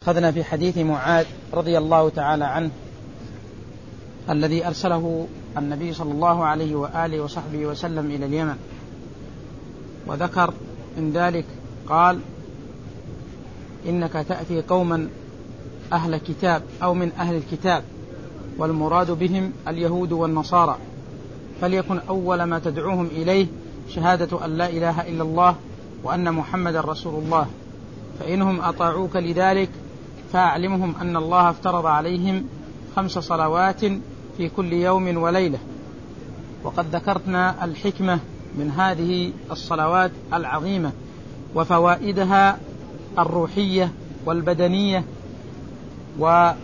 أخذنا في حديث معاذ رضي الله تعالى عنه الذي أرسله النبي صلى الله عليه وآله وصحبه وسلم إلى اليمن، وذكر من ذلك قال: إنك تأتي قوما أهل كتاب أو من أهل الكتاب، والمراد بهم اليهود والنصارى، فليكن أول ما تدعوهم إليه شهادة أن لا إله إلا الله وأن محمد رسول الله، فإنهم أطاعوك لذلك فأعلمهم أن الله افترض عليهم 5 صلوات في كل يوم وليلة. وقد ذكرنا الحكمة من هذه الصلوات العظيمة وفوائدها الروحية والبدنية، وما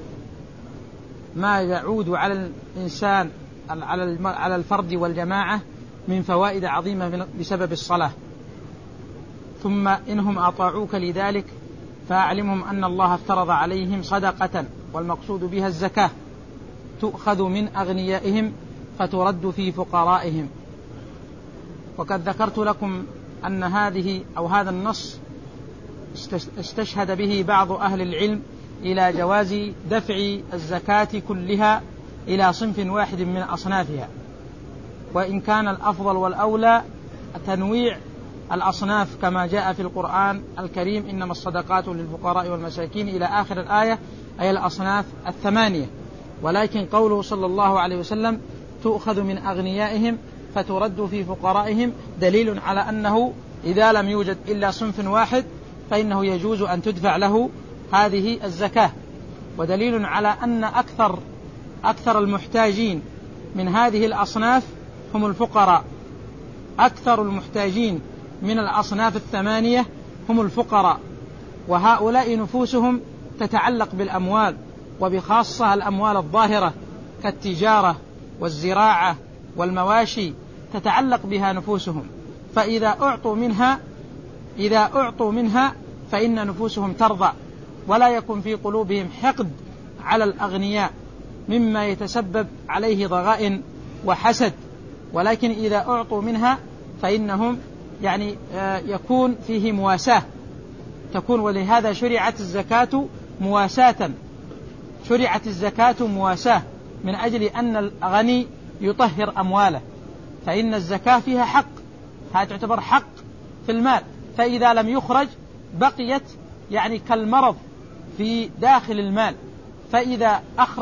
يعود على الإنسان على الفرد والجماعة من فوائد عظيمة بسبب الصلاة. ثم إنهم أطاعوك لذلك فأعلمهم أن الله افترض عليهم صدقة، والمقصود بها الزكاة، تؤخذ من أغنيائهم فترد في فقرائهم. وقد ذكرت لكم أن هذا النص استشهد به بعض أهل العلم إلى جواز دفع الزكاة كلها إلى صنف واحد من أصنافها، وإن كان الأفضل والأولى تنويع الأصناف كما جاء في القرآن الكريم: إنما الصدقات للفقراء والمساكين إلى آخر الآية، أي الأصناف 8. ولكن قوله صلى الله عليه وسلم تؤخذ من أغنيائهم فترد في فقرائهم دليل على أنه إذا لم يوجد إلا صنف واحد فإنه يجوز أن تدفع له هذه الزكاة، ودليل على أن أكثر المحتاجين من هذه الأصناف هم الفقراء. أكثر المحتاجين من الأصناف 8 هم الفقراء، وهؤلاء نفوسهم تتعلق بالأموال، وبخاصة الأموال الظاهرة كالتجارة والزراعة والمواشي تتعلق بها نفوسهم، فإذا أعطوا منها فإن نفوسهم ترضى، ولا يكون في قلوبهم حقد على الأغنياء مما يتسبب عليه ضغائن وحسد، ولكن إذا أعطوا منها فإنهم يكون فيه مواساة تكون. ولهذا شرعت الزكاة مواساة من أجل أن الغني يطهر أمواله، فإن الزكاة فيها حق، هذا تعتبر حق في المال، فإذا لم يخرج بقيت كالمرض في داخل المال، فإذا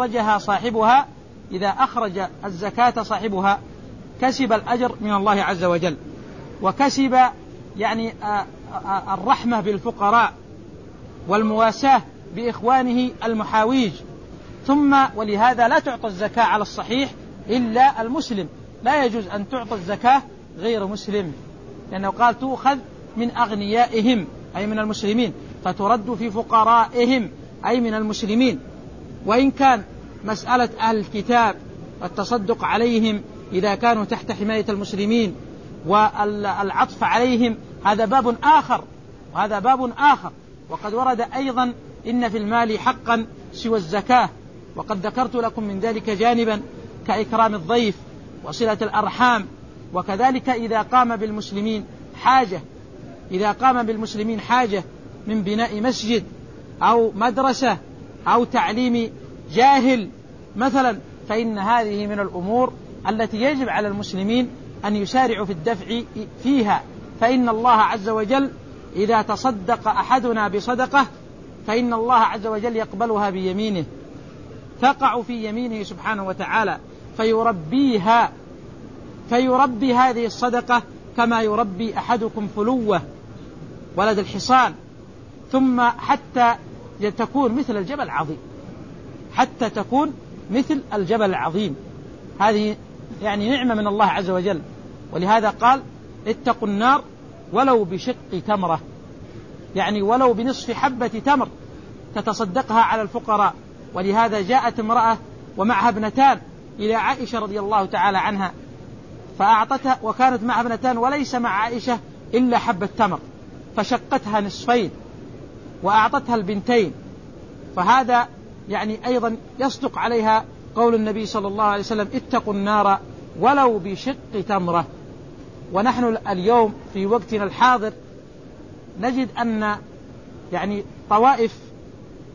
أخرج الزكاة صاحبها كسب الأجر من الله عز وجل، وكسب الرحمة بالفقراء والمواساة بإخوانه المحاويج. ولهذا لا تعطى الزكاة على الصحيح إلا المسلم، لا يجوز أن تعطى الزكاة غير مسلم، لأنه قال تؤخذ من أغنيائهم أي من المسلمين فترد في فقرائهم أي من المسلمين. وإن كان مسألة أهل الكتاب والتصدق عليهم إذا كانوا تحت حماية المسلمين والعطف عليهم هذا باب آخر. وقد ورد أيضا إن في المال حقا سوى الزكاة، وقد ذكرت لكم من ذلك جانبا كإكرام الضيف وصلة الأرحام، وكذلك إذا قام بالمسلمين حاجة من بناء مسجد أو مدرسة أو تعليم جاهل مثلا، فإن هذه من الأمور التي يجب على المسلمين أن يسارعوا في الدفع فيها، فإن الله عز وجل إذا تصدق أحدنا بصدقة فإن الله عز وجل يقبلها بيمينه، تقع في يمينه سبحانه وتعالى فيربي هذه الصدقة كما يربي أحدكم فلوة ولد الحصان، ثم حتى تكون مثل الجبل العظيم. هذه نعمة من الله عز وجل، ولهذا قال اتقوا النار ولو بشق تمرة، ولو بنصف حبة تمر تتصدقها على الفقراء. ولهذا جاءت امرأة ومعها ابنتان إلى عائشة رضي الله تعالى عنها فأعطتها، وكانت معها ابنتان وليس مع عائشة إلا حبة تمر، فشقتها نصفين وأعطتها البنتين. فهذا أيضا يصدق عليها قول النبي صلى الله عليه وسلم اتقوا النار ولو بشق تمرة. ونحن اليوم في وقتنا الحاضر نجد أن طوائف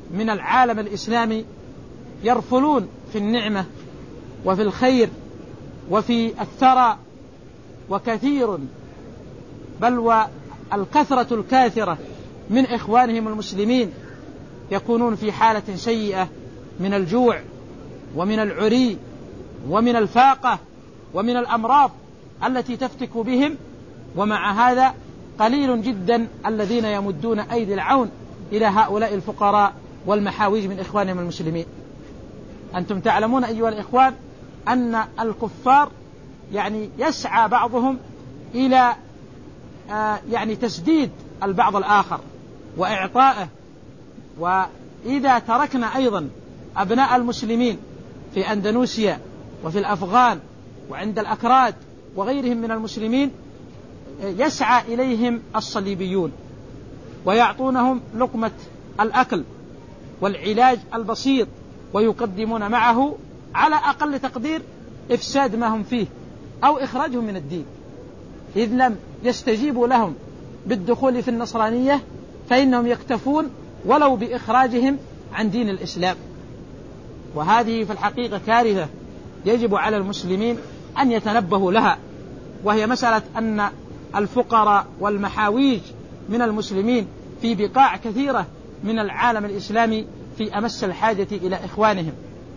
من العالم الإسلامي يرفلون في النعمة وفي الخير وفي الثرى، وكثير بل والكثرة الكاثرة من إخوانهم المسلمين يكونون في حالة سيئة من الجوع ومن العري ومن الفاقة ومن الأمراض التي تفتك بهم، ومع هذا قليل جدا الذين يمدون أيدي العون إلى هؤلاء الفقراء والمحاويج من إخوانهم المسلمين. أنتم تعلمون أيها الإخوان أن الكفار يعني يسعى بعضهم إلى يعني تسديد البعض الآخر وإعطائه. وإذا تركنا أيضا أبناء المسلمين في أندونيسيا وفي الأفغان وعند الأكراد وغيرهم من المسلمين يسعى إليهم الصليبيون ويعطونهم لقمة الأكل والعلاج البسيط، ويقدمون معه على أقل تقدير إفساد ما هم فيه أو إخراجهم من الدين، إذ لم يستجيبوا لهم بالدخول في النصرانية فإنهم يكتفون ولو بإخراجهم عن دين الإسلام. وهذه في الحقيقة كارثة يجب على المسلمين أن يتنبهوا لها، وهي مسألة أن الفقراء والمحاويج من المسلمين في بقاع كثيرة من العالم الإسلامي في أمس الحاجة إلى إخوانهم.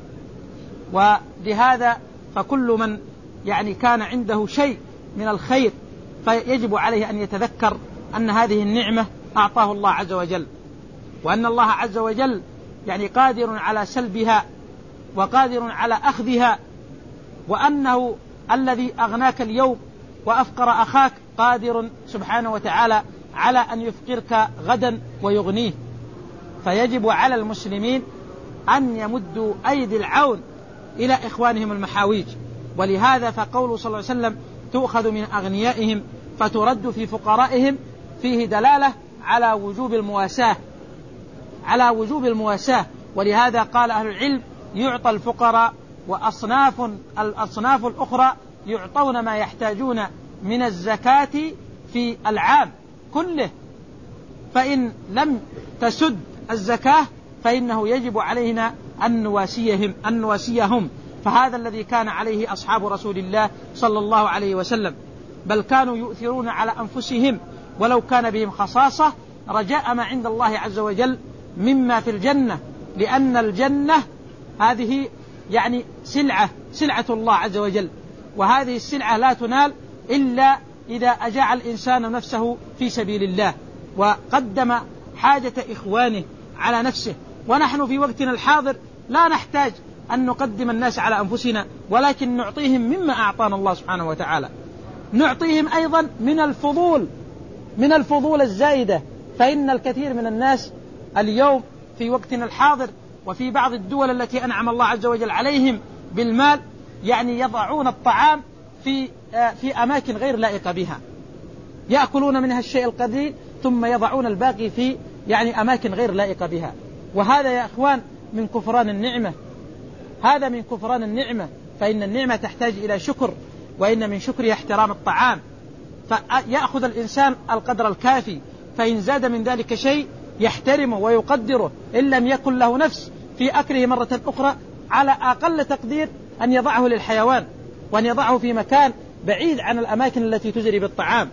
ولهذا فكل من يعني كان عنده شيء من الخير فيجب عليه أن يتذكر أن هذه النعمة أعطاه الله عز وجل، وأن الله عز وجل يعني قادر على سلبها وقادر على أخذها، وأنه الذي أغناك اليوم وأفقر أخاك قادر سبحانه وتعالى على أن يفقرك غدا ويغنيه. فيجب على المسلمين أن يمدوا أيدي العون إلى إخوانهم المحاويج. ولهذا فقوله صلى الله عليه وسلم تؤخذ من أغنيائهم فترد في فقرائهم فيه دلالة على وجوب المواساة. ولهذا قال أهل العلم يعطى الفقراء الأصناف الأخرى يعطون ما يحتاجون من الزكاة في العام كله، فإن لم تسد الزكاة فإنه يجب علينا أن نواسيهم. فهذا الذي كان عليه أصحاب رسول الله صلى الله عليه وسلم، بل كانوا يؤثرون على أنفسهم ولو كان بهم خصاصة رجاء ما عند الله عز وجل مما في الجنة، لأن الجنة هذه يعني سلعة الله عز وجل، وهذه السلعة لا تنال إلا إذا أجاع الإنسان نفسه في سبيل الله وقدم حاجة إخوانه على نفسه. ونحن في وقتنا الحاضر لا نحتاج أن نقدم الناس على أنفسنا، ولكن نعطيهم مما أعطانا الله سبحانه وتعالى، نعطيهم أيضا من الفضول الزائدة. فإن الكثير من الناس اليوم في وقتنا الحاضر وفي بعض الدول التي أنعم الله عز وجل عليهم بالمال يعني يضعون الطعام في أماكن غير لائقة بها، يأكلون منها الشيء القليل ثم يضعون الباقي في يعني أماكن غير لائقة بها. وهذا يا أخوان من كفران النعمة، هذا من كفران النعمة. فإن النعمة تحتاج إلى شكر، وإن من شكرها احترام الطعام، فيأخذ الإنسان القدر الكافي، فإن زاد من ذلك شيء يحترمه ويقدره، إن لم يكن له نفس في أكله مرة أخرى على أقل تقدير أن يضعه للحيوان، وأن يضعه في مكان بعيد عن الأماكن التي تجري بالطعام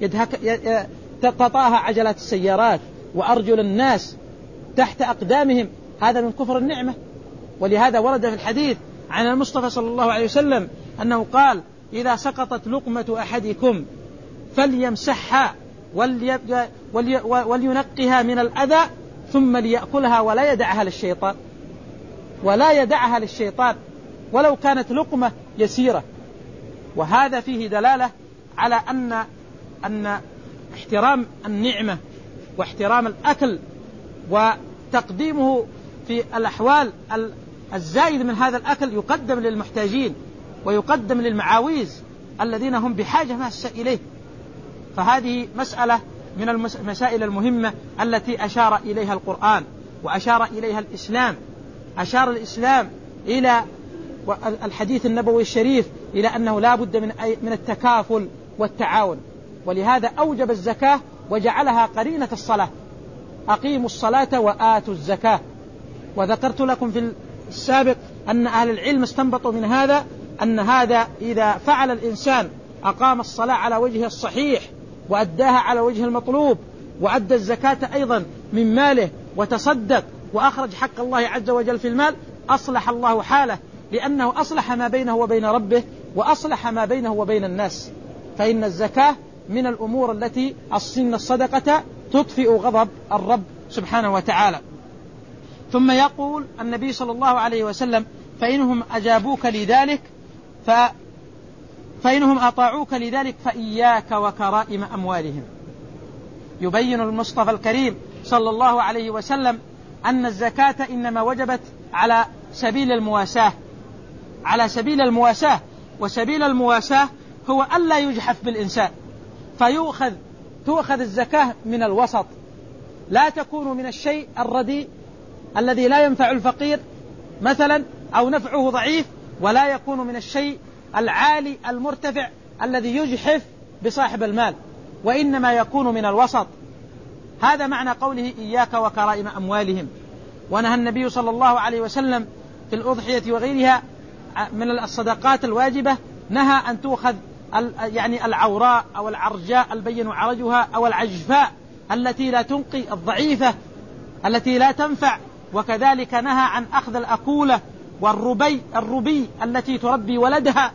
تطاها عجلات السيارات وأرجل الناس تحت أقدامهم. هذا من كفر النعمة. ولهذا ورد في الحديث عن المصطفى صلى الله عليه وسلم أنه قال إذا سقطت لقمة أحدكم فليمسحها ولينقها من الأذى ثم ليأكلها ولا يدعها للشيطان ولو كانت لقمة يسيرة. وهذا فيه دلالة على أن احترام النعمة واحترام الأكل وتقديمه في الأحوال الزائد من هذا الأكل يقدم للمحتاجين ويقدم للمعاويز الذين هم بحاجة ماسة إليه. فهذه مسألة من المسائل المهمة التي أشار إليها القرآن وأشار إليها الإسلام. أشار الإسلام إلى الحديث النبوي الشريف إلى أنه لا بد من التكافل والتعاون، ولهذا أوجب الزكاة وجعلها قرينة الصلاة، أقيموا الصلاة وآتوا الزكاة. وذكرت لكم في السابق أن أهل العلم استنبطوا من هذا أن هذا إذا فعل الإنسان أقام الصلاة على وجهها الصحيح وأداها على وجه المطلوب وأدى الزكاة أيضا من ماله وتصدق وأخرج حق الله عز وجل في المال، أصلح الله حاله، لأنه أصلح ما بينه وبين ربه وأصلح ما بينه وبين الناس. فإن الزكاة من الأمور التي إن الصدقة تطفئ غضب الرب سبحانه وتعالى. ثم يقول النبي صلى الله عليه وسلم: فإنهم أجابوك لذلك فإنهم أطاعوك لذلك فإياك وكرائم أموالهم. يبين المصطفى الكريم صلى الله عليه وسلم أن الزكاة إنما وجبت على سبيل المواساة، على سبيل المواساة، وسبيل المواساة هو ألا يجحف بالإنسان، تؤخذ الزكاة من الوسط، لا تكون من الشيء الرديء الذي لا ينفع الفقير مثلا أو نفعه ضعيف، ولا يكون من الشيء العالي المرتفع الذي يجحف بصاحب المال، وإنما يكون من الوسط. هذا معنى قوله إياك وكرائم أموالهم. ونهى النبي صلى الله عليه وسلم في الأضحية وغيرها من الصدقات الواجبة، نهى أن تؤخذ يعني العوراء أو العرجاء البين عرجها أو العجفاء التي لا تنقي، الضعيفة التي لا تنفع. وكذلك نهى عن أخذ الأكولة والربي التي تربي ولدها.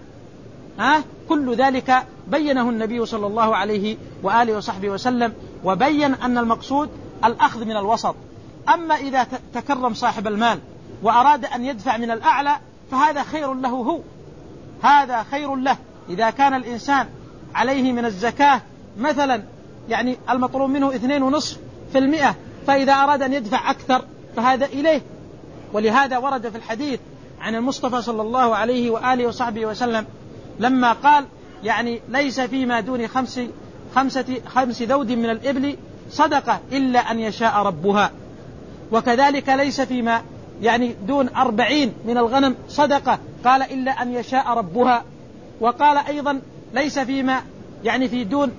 كل ذلك بينه النبي صلى الله عليه وآله وصحبه وسلم، وبين أن المقصود الأخذ من الوسط. أما إذا تكرم صاحب المال وأراد أن يدفع من الأعلى فهذا خير له، هذا خير له. إذا كان الإنسان عليه من الزكاة مثلا يعني المطلوب منه 2.5%، فإذا أراد أن يدفع أكثر فهذا إليه. ولهذا ورد في الحديث عن المصطفى صلى الله عليه وآله وصحبه وسلم لما قال يعني ليس فيما دون خمس ذود من الإبل صدقة إلا أن يشاء ربها، وكذلك ليس فيما يعني دون 40 من الغنم صدقة، قال إلا أن يشاء ربها. وقال أيضا ليس فيما يعني في دون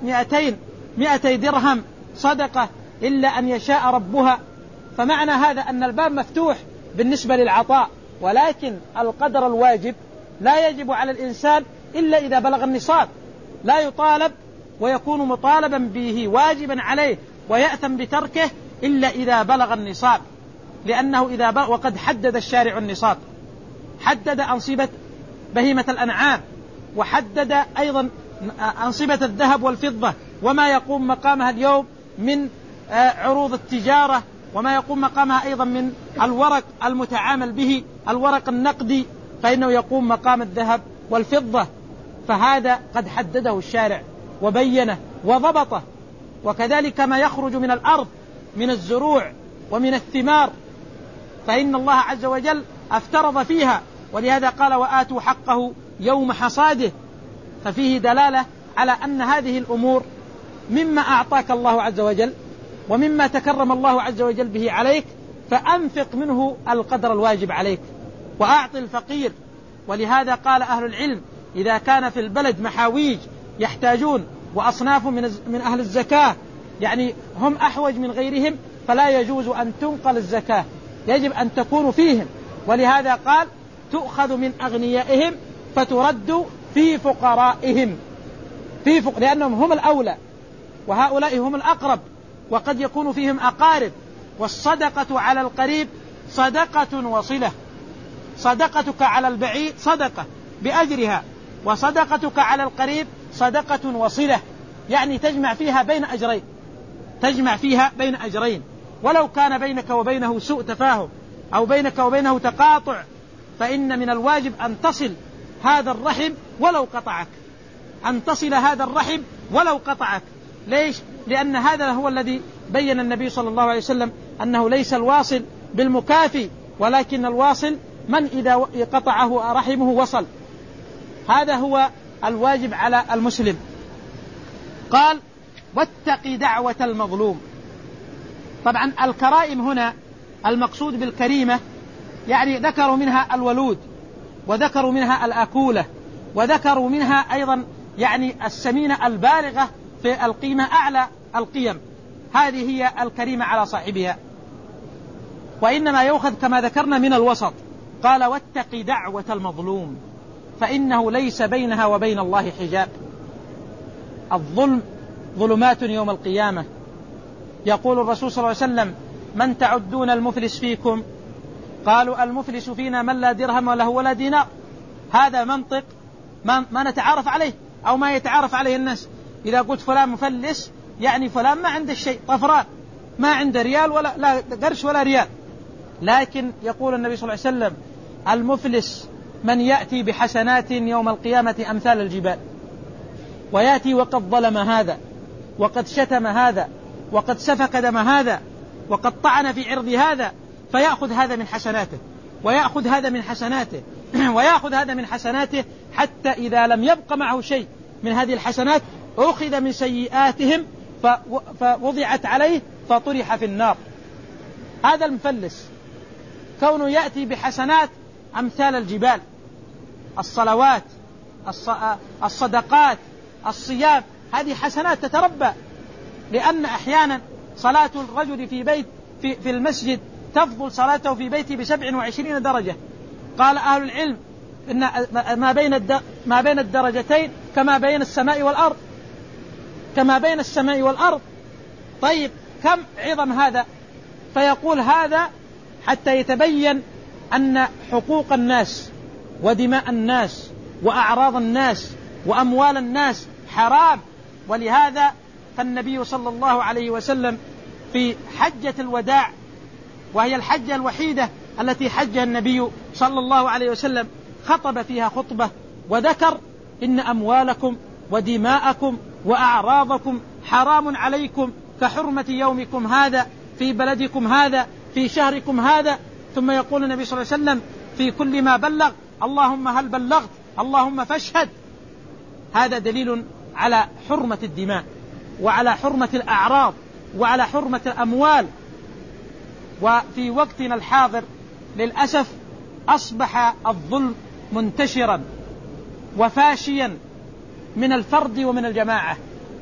200 درهم صدقة إلا أن يشاء ربها. فمعنى هذا أن الباب مفتوح بالنسبة للعطاء، ولكن القدر الواجب لا يجب على الإنسان إلا إذا بلغ النصاب، لا يطالب ويكون مطالبا به واجبا عليه ويأثم بتركه إلا إذا بلغ النصاب، لأنه إذا بلغ، وقد حدد الشارع النصاب، حدد أنصبة بهيمة الأنعام، وحدد أيضا أنصبة الذهب والفضة وما يقوم مقامها اليوم من عروض التجارة، وما يقوم مقامها أيضا من الورق المتعامل به، الورق النقدي، فإنه يقوم مقام الذهب والفضة. فهذا قد حدده الشارع وبينه وضبطه. وكذلك ما يخرج من الأرض من الزروع ومن الثمار، فإن الله عز وجل افترض فيها، ولهذا قال وآتوا حقه يوم حصاده. ففيه دلالة على أن هذه الأمور مما أعطاك الله عز وجل ومما تكرم الله عز وجل به عليك، فأنفق منه القدر الواجب عليك وأعطي الفقير. ولهذا قال أهل العلم إذا كان في البلد محاويج يحتاجون وأصناف من أهل الزكاة يعني هم أحوج من غيرهم، فلا يجوز أن تنقل الزكاة، يجب أن تكون فيهم. ولهذا قال تؤخذ من أغنيائهم فترد في فقرائهم، لأنهم هم الأولى وهؤلاء هم الأقرب، وقد يكون فيهم أقارب. والصدقة على القريب صدقة وصلة، صدقتك على البعيد صدقة بأجرها، وصدقتك على القريب صدقة وصلة، يعني تجمع فيها بين أجرين، ولو كان بينك وبينه سوء تفاهم أو بينك وبينه تقاطع، فإن من الواجب أن تصل هذا الرحم ولو قطعك، أن تصل هذا الرحم ولو قطعك. ليش؟ لأن هذا هو الذي بين النبي صلى الله عليه وسلم أنه ليس الواصل بالمكافي، ولكن الواصل من إذا قطعه رحمه وصل. هذا هو الواجب على المسلم. قال واتق دعوة المظلوم. طبعا الكرائم هنا المقصود بالكريمة يعني ذكروا منها الولود، وذكروا منها الأكولة، وذكروا منها أيضا يعني السمينة البالغة في القيمة أعلى القيم، هذه هي الكريمة على صاحبها. وإنما يؤخذ كما ذكرنا من الوسط. قال واتق دعوة المظلوم فإنه ليس بينها وبين الله حجاب. الظلم ظلمات يوم القيامة. يقول الرسول صلى الله عليه وسلم من تعدون المفلس فيكم؟ قالوا المفلس فينا من لا درهم وله ولا دينار. هذا منطق ما نتعارف عليه أو ما يتعارف عليه الناس. إذا قلت فلان مفلس يعني فلان ما عنده شيء، طفران، ما عنده ريال ولا لا قرش ولا ريال. لكن يقول النبي صلى الله عليه وسلم المفلس من يأتي بحسنات يوم القيامة أمثال الجبال، ويأتي وقد ظلم هذا وقد شتم هذا وقد سفك دم هذا وقد طعن في عرض هذا، فيأخذ هذا من حسناته ويأخذ هذا من حسناته ويأخذ هذا من حسناته، حتى إذا لم يبق معه شيء من هذه الحسنات أخذ من سيئاتهم فوضعت عليه فطرح في النار. هذا المفلس كونه يأتي بحسنات أمثال الجبال، الصلوات، الصدقات، الصيام، هذه حسنات تتربى، لأن أحيانا صلاة الرجل في المسجد تفضل صلاته في بيته ب27 درجة. قال أهل العلم إن ما بين الدرجتين كما بين السماء والأرض، كما بين السماء والأرض. طيب كم عظم هذا؟ فيقول هذا حتى يتبين أن حقوق الناس ودماء الناس وأعراض الناس وأموال الناس حرام. ولهذا فالنبي صلى الله عليه وسلم في حجة الوداع، وهي الحجة الوحيدة التي حجها النبي صلى الله عليه وسلم، خطب فيها خطبة وذكر إن أموالكم ودماءكم وأعراضكم حرام عليكم كحرمة يومكم هذا في بلدكم هذا في شهركم هذا. ثم يقول النبي صلى الله عليه وسلم في كل ما بلغ اللهم هل بلغت اللهم فاشهد. هذا دليل على حرمة الدماء وعلى حرمة الأعراض وعلى حرمة الأموال. وفي وقتنا الحاضر للأسف أصبح الظلم منتشرا وفاشيا من الفرد ومن الجماعة.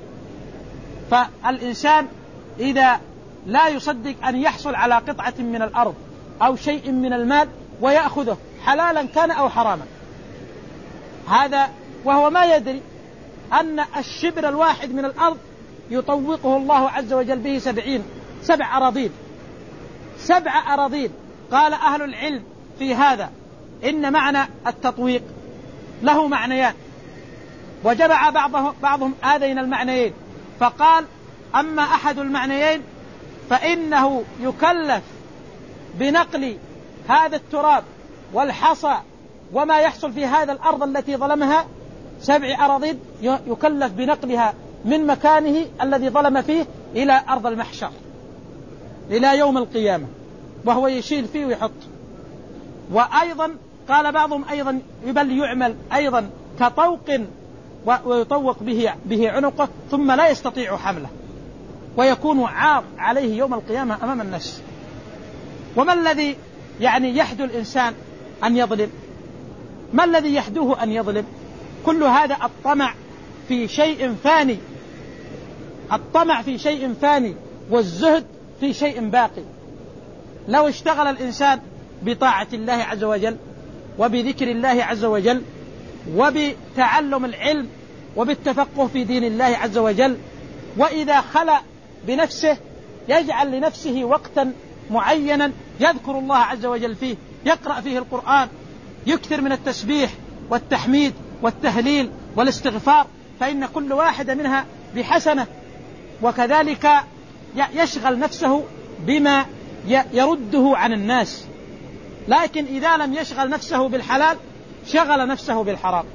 فالإنسان إذا لا يصدق أن يحصل على قطعة من الأرض أو شيء من المال ويأخذه حلالا كان أو حراما، هذا وهو ما يدري أن الشبر الواحد من الأرض يطوقه الله عز وجل به 7 أراضين. 7 أراضين. قال أهل العلم في هذا إن معنى التطويق له معنيان، وجمع بعضهم هذين المعنيين، فقال أما أحد المعنيين فإنه يكلف بنقل هذا التراب والحصى وما يحصل في هذا الأرض التي ظلمها 7 أراضين، يكلف بنقلها من مكانه الذي ظلم فيه إلى أرض المحشر إلى يوم القيامة، وهو يشيل فيه ويحط. وأيضا قال بعضهم أيضا بل يعمل أيضا كطوق ويطوق به عنقه ثم لا يستطيع حمله ويكون عار عليه يوم القيامة أمام الناس. وما الذي يحدو الإنسان أن يظلم؟ ما الذي يحدوه أن يظلم؟ كل هذا الطمع في شيء فاني، الطمع في شيء فاني والزهد في شيء باقي. لو اشتغل الإنسان بطاعة الله عز وجل وبذكر الله عز وجل وبتعلم العلم وبالتفقه في دين الله عز وجل، وإذا خلى بنفسه يجعل لنفسه وقتا معينا يذكر الله عز وجل فيه، يقرأ فيه القرآن، يكثر من التسبيح والتحميد والتهليل والاستغفار، فإن كل واحد منها بحسنة. وكذلك يشغل نفسه بما يرده عن الناس. لكن إذا لم يشغل نفسه بالحلال شغل نفسه بالحرام.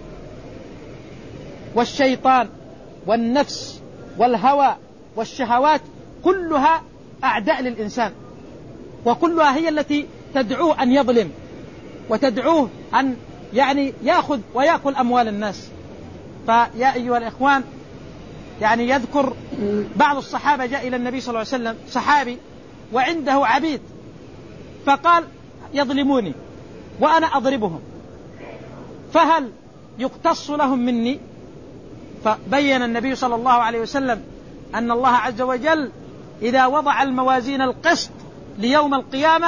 والشيطان والنفس والهوى والشهوات كلها أعداء للإنسان، وكلها هي التي تدعوه أن يظلم وتدعوه أن يأخذ ويأكل أموال الناس. فيا أيها الإخوان يذكر بعض الصحابة جاء إلى النبي صلى الله عليه وسلم صحابي وعنده عبيد، فقال يظلموني وأنا أضربهم فهل يقتص لهم مني؟ فبين النبي صلى الله عليه وسلم أن الله عز وجل إذا وضع الموازين القسط ليوم القيامة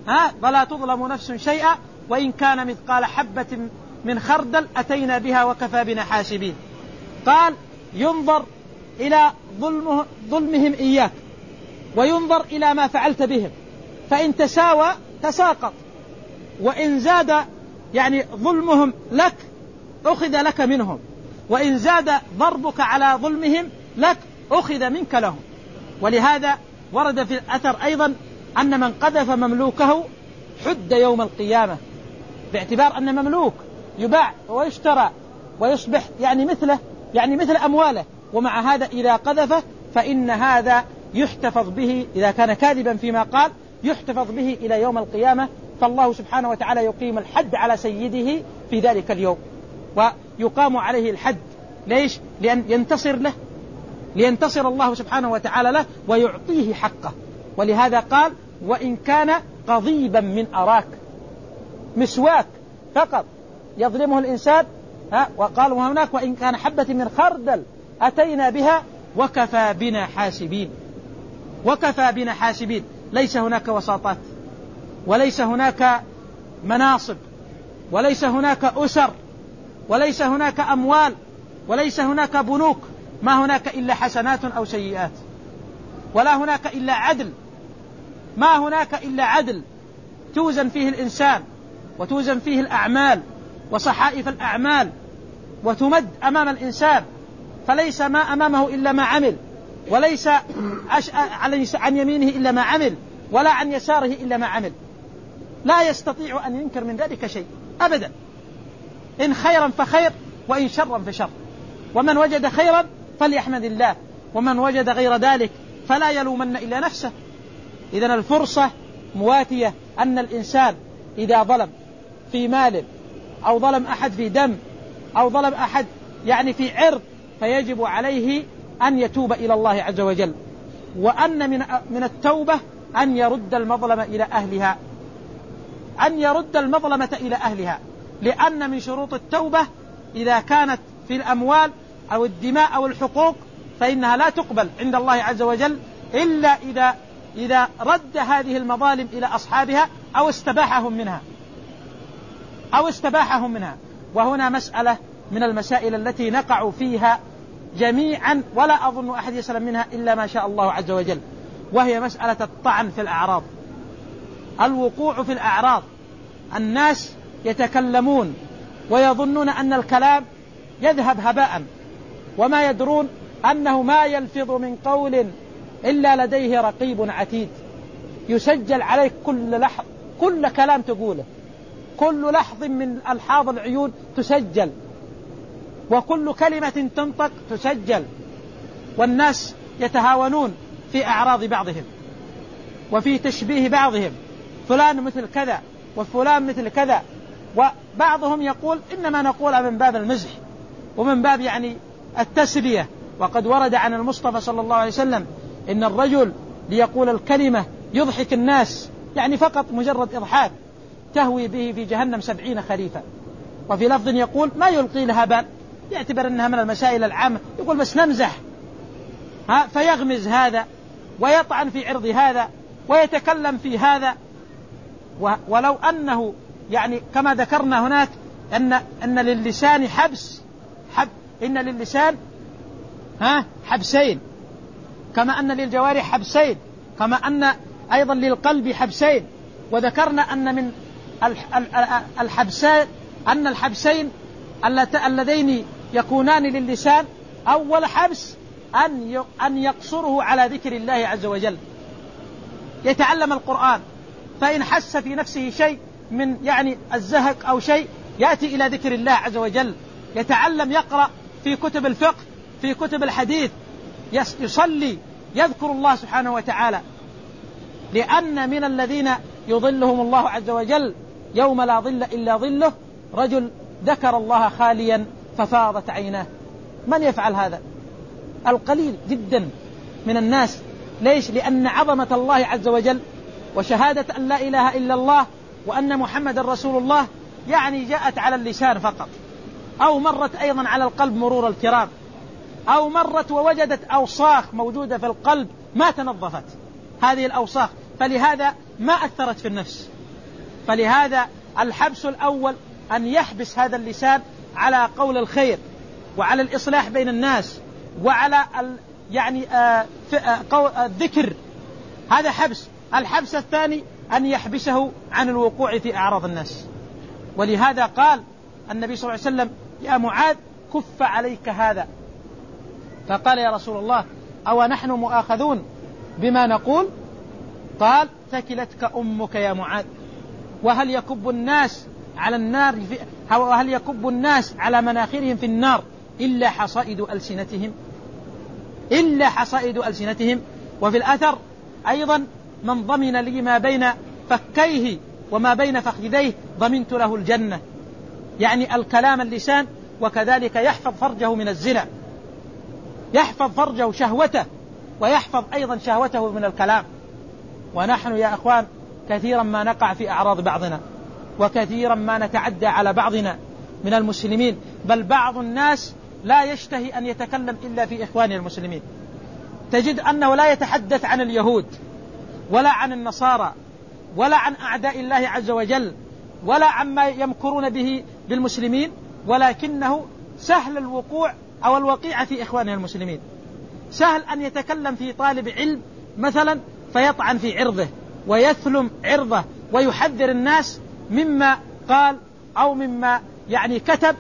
ولا تظلم نفس شيئا وإن كان مثقال حبة من خردل أتينا بها وكفى بنا حاسبين. قال ينظر إلى ظلمهم إياك وينظر إلى ما فعلت بهم، فإن تساوى تساقط، وإن زاد يعني ظلمهم لك أخذ لك منهم، وإن زاد ضربك على ظلمهم لك أخذ منك لهم. ولهذا ورد في الأثر أيضا أن من قذف مملوكه حد يوم القيامة، باعتبار أن مملوك يباع ويشترى ويصبح يعني مثله، يعني مثل أمواله، ومع هذا إذا قذفه فإن هذا يحتفظ به إذا كان كاذبا فيما قال يحتفظ به إلى يوم القيامة. فالله سبحانه وتعالى يقيم الحد على سيده في ذلك اليوم، ويقام عليه الحد. ليش؟ لأن ينتصر له، لينتصر الله سبحانه وتعالى له ويعطيه حقه. ولهذا قال وإن كان قضيبا من أراك، مسواك فقط يظلمه الإنسان، وقالوا هناك وإن كان حبة من خردل أتينا بها وكفى بنا حاسبين. وكفى بنا حاسبين، ليس هناك وساطات، وليس هناك مناصب، وليس هناك أسر، وليس هناك أموال، وليس هناك بنوك، ما هناك إلا حسنات أو سيئات، ولا هناك إلا عدل، ما هناك إلا عدل توزن فيه الإنسان وتوزن فيه الأعمال وصحائف الأعمال وتمد أمام الإنسان، فليس ما أمامه إلا ما عمل، وليس عن يمينه إلا ما عمل، ولا عن يساره إلا ما عمل. لا يستطيع أن ينكر من ذلك شيء أبدا، إن خيرا فخير وإن شرا فشر. ومن وجد خيرا فليحمد الله، ومن وجد غير ذلك فلا يلومن إلا نفسه. إذن الفرصة مواتية، أن الإنسان إذا ظلم في مال أو ظلم أحد في دم أو ظلم أحد يعني في عرض، فيجب عليه أن يتوب إلى الله عز وجل، وأن من التوبة أن يرد المظلمة إلى أهلها، أن يرد المظلمة إلى أهلها، لأن من شروط التوبة إذا كانت في الأموال أو الدماء أو الحقوق فإنها لا تقبل عند الله عز وجل إلا إذا رد هذه المظالم إلى أصحابها أو استباحهم منها. وهنا مسألة من المسائل التي نقع فيها جميعا، ولا أظن أحد يسلم منها إلا ما شاء الله عز وجل، وهي مسألة الطعن في الأعراض، الوقوع في الأعراض. الناس يتكلمون ويظنون أن الكلام يذهب هباء، وما يدرون أنه ما يلفظ من قول إلا لديه رقيب عتيد، يسجل عليك كل كلام تقوله، كل لحظ من ألحاظ العيون تسجل، وكل كلمة تنطق تسجل. والناس يتهاونون في أعراض بعضهم وفي تشبيه بعضهم، فلان مثل كذا وفلان مثل كذا، وبعضهم يقول إنما نقول من باب المزح ومن باب يعني التسلية. وقد ورد عن المصطفى صلى الله عليه وسلم إن الرجل ليقول الكلمة يضحك الناس، يعني فقط مجرد إضحاك، تهوي به في جهنم 70 خريفا. وفي لفظ يقول ما يلقي لها بال، يعتبر أنها من المسائل العامة، يقول بس نمزح، فيغمز هذا ويطعن في عرض هذا ويتكلم في هذا. ولو أنه يعني كما ذكرنا هناك أن للسان إن للسان حبسين، كما أن للجوارح حبسين، كما أن أيضا للقلب حبسين. وذكرنا أن من الحبسين اللذين يكونان للسان، أول حبس أن يقصره على ذكر الله عز وجل، يتعلم القرآن، فإن حس في نفسه شيء من يعني الزهق أو شيء يأتي إلى ذكر الله عز وجل، يتعلم، يقرأ في كتب الفقه، في كتب الحديث، يصلي، يذكر الله سبحانه وتعالى. لأن من الذين يظلهم الله عز وجل يوم لا ظل إلا ظله رجل ذكر الله خاليا ففاضت عيناه. من يفعل هذا؟ القليل جدا من الناس. ليش؟ لأن عظمة الله عز وجل وشهادة أن لا إله إلا الله وأن محمد رسول الله يعني جاءت على اللسان فقط، أو مرت أيضا على القلب مرور الكرام، أو مرت ووجدت أوساخ موجودة في القلب ما تنظفت هذه الأوساخ. فلهذا ما أثرت في النفس. فلهذا الحبس الأول أن يحبس هذا اللسان على قول الخير وعلى الإصلاح بين الناس وعلى الذكر، هذا حبس. الحبس الثاني أن يحبسه عن الوقوع في أعراض الناس. ولهذا قال النبي صلى الله عليه وسلم: يا معاذ كف عليك هذا. فقال: يا رسول الله أو نحن مؤاخذون بما نقول؟ قال: ثكلتك أمك يا معاذ. وهل يكب الناس على النار وهل يكب الناس على مناخرهم في النار إلا حصائد ألسنتهم؟ إلا حصائد ألسنتهم. وفي الأثر أيضا: من ضمن لي ما بين فكيه وما بين فخذيه ضمنت له الجنة. يعني الكلام اللسان، وكذلك يحفظ فرجه من الزنا، يحفظ فرجه شهوته، ويحفظ أيضا شهوته من الكلام. ونحن يا أخوان كثيرا ما نقع في أعراض بعضنا، وكثيرا ما نتعدى على بعضنا من المسلمين، بل بعض الناس لا يشتهي أن يتكلم إلا في إخوانه المسلمين. تجد أنه لا يتحدث عن اليهود ولا عن النصارى ولا عن أعداء الله عز وجل ولا عما يمكرون به بالمسلمين، ولكنه سهل الوقوع أو الوقيعة في إخوانه المسلمين. سهل أن يتكلم في طالب علم مثلا فيطعن في عرضه ويثلم عرضه ويحذر الناس مما قال أو مما كتب،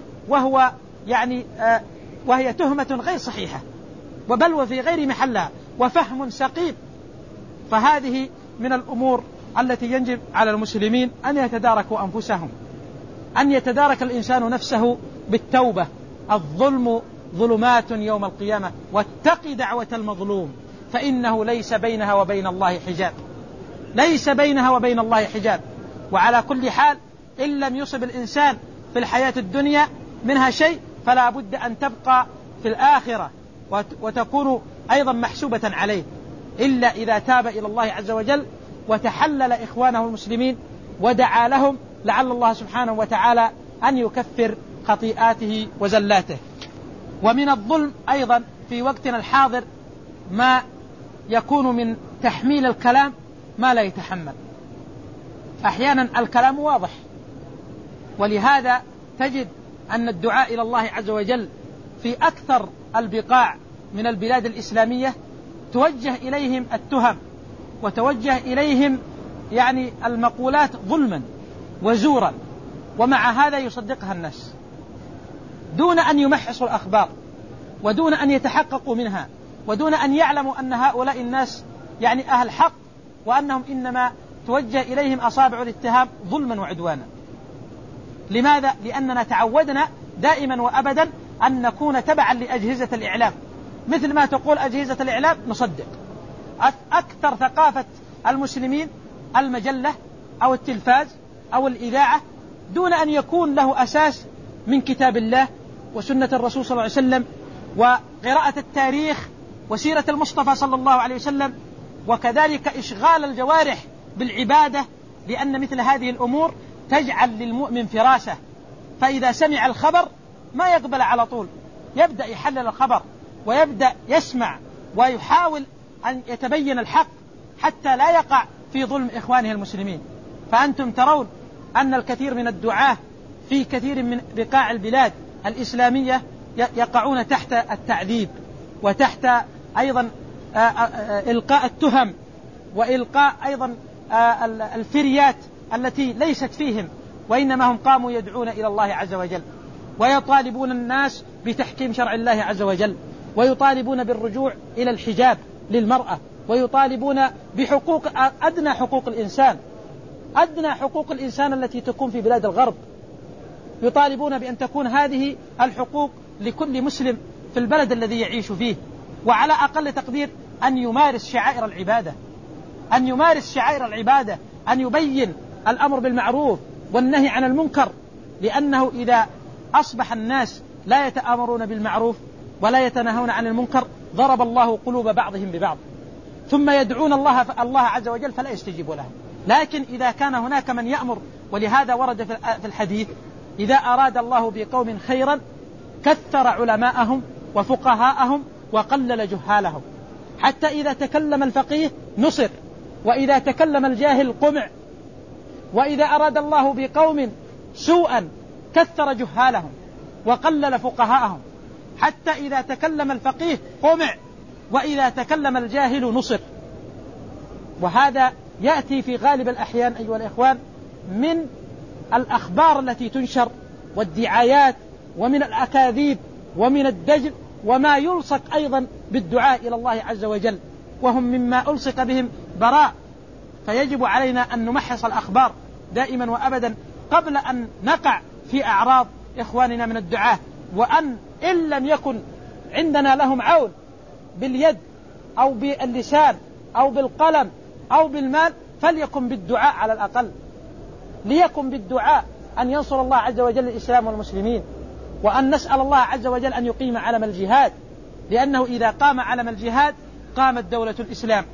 وهي تهمة غير صحيحة وبل وفي غير محلها وفهم سقيم. فهذه من الأمور التي يجب على المسلمين أن يتداركوا أنفسهم، أن يتدارك الإنسان نفسه بالتوبة. الظلم ظلمات يوم القيامة، واتق دعوة المظلوم فإنه ليس بينها وبين الله حجاب، ليس بينها وبين الله حجاب. وعلى كل حال إن لم يصب الإنسان في الحياة الدنيا منها شيء فلا بد أن تبقى في الآخرة وتكون أيضا محسوبة عليه، إلا إذا تاب إلى الله عز وجل وتحلل إخوانه المسلمين ودعا لهم، لعل الله سبحانه وتعالى أن يكفر خطيئاته وزلاته. ومن الظلم أيضا في وقتنا الحاضر ما يكون من تحميل الكلام ما لا يتحمل. أحيانا الكلام واضح، ولهذا تجد أن الدعاء إلى الله عز وجل في أكثر البقاع من البلاد الإسلامية توجه إليهم التهم وتوجه إليهم المقولات ظلما وزورا، ومع هذا يصدقها الناس دون أن يمحصوا الأخبار ودون أن يتحققوا منها ودون أن يعلموا أن هؤلاء الناس أهل حق، وأنهم إنما توجه إليهم أصابع الاتهام ظلما وعدوانا. لماذا؟ لأننا تعودنا دائما وأبدا أن نكون تبعا لأجهزة الإعلام، مثل ما تقول أجهزة الإعلام نصدق. أكثر ثقافة المسلمين المجلة أو التلفاز أو الإذاعة دون أن يكون له أساس من كتاب الله وسنة الرسول صلى الله عليه وسلم وقراءة التاريخ وسيرة المصطفى صلى الله عليه وسلم، وكذلك إشغال الجوارح بالعبادة، لأن مثل هذه الأمور تجعل للمؤمن فراسة. فإذا سمع الخبر ما يقبل على طول، يبدأ يحلل الخبر ويبدأ يسمع ويحاول أن يتبين الحق حتى لا يقع في ظلم إخوانه المسلمين. فأنتم ترون أن الكثير من الدعاة في كثير من بقاع البلاد الإسلامية يقعون تحت التعذيب وتحت أيضا إلقاء التهم وإلقاء أيضا الفريات التي ليست فيهم، وإنما هم قاموا يدعون إلى الله عز وجل ويطالبون الناس بتحكيم شرع الله عز وجل، ويطالبون بالرجوع إلى الحجاب للمرأة، ويطالبون بحقوق أدنى حقوق الإنسان، أدنى حقوق الإنسان التي تكون في بلاد الغرب. يطالبون بأن تكون هذه الحقوق لكل مسلم في البلد الذي يعيش فيه، وعلى أقل تقدير أن يمارس شعائر العبادة، أن يمارس شعائر العبادة، أن يبين الأمر بالمعروف والنهي عن المنكر. لأنه إذا أصبح الناس لا يتآمرون بالمعروف ولا يتناهون عن المنكر ضرب الله قلوب بعضهم ببعض، ثم يدعون الله عز وجل فلا يستجيب لهم. لكن إذا كان هناك من يأمر، ولهذا ورد في الحديث: إذا أراد الله بقوم خيرا كثر علماءهم وفقهاءهم وقلل جهالهم، حتى إذا تكلم الفقيه نصر وإذا تكلم الجاهل قمع، وإذا أراد الله بقوم سوءا كثر جهالهم وقلل فقهاءهم، حتى إذا تكلم الفقيه قمع، وإذا تكلم الجاهل نصر. وهذا يأتي في غالب الأحيان أيها الإخوان من الأخبار التي تنشر والدعايات، ومن الأكاذيب، ومن الدجل، وما يلصق أيضا بالدعاء إلى الله عز وجل، وهم مما ألصق بهم براء. فيجب علينا أن نمحص الأخبار دائما وأبدا قبل أن نقع في أعراض إخواننا من الدعاة، وأن إن لم يكن عندنا لهم عون باليد أو باللسان أو بالقلم أو بالمال، فليكن بالدعاء على الأقل، ليكن بالدعاء أن ينصر الله عز وجل الإسلام والمسلمين، وأن نسأل الله عز وجل أن يقيم علم الجهاد، لأنه إذا قام علم الجهاد قامت دولة الإسلام.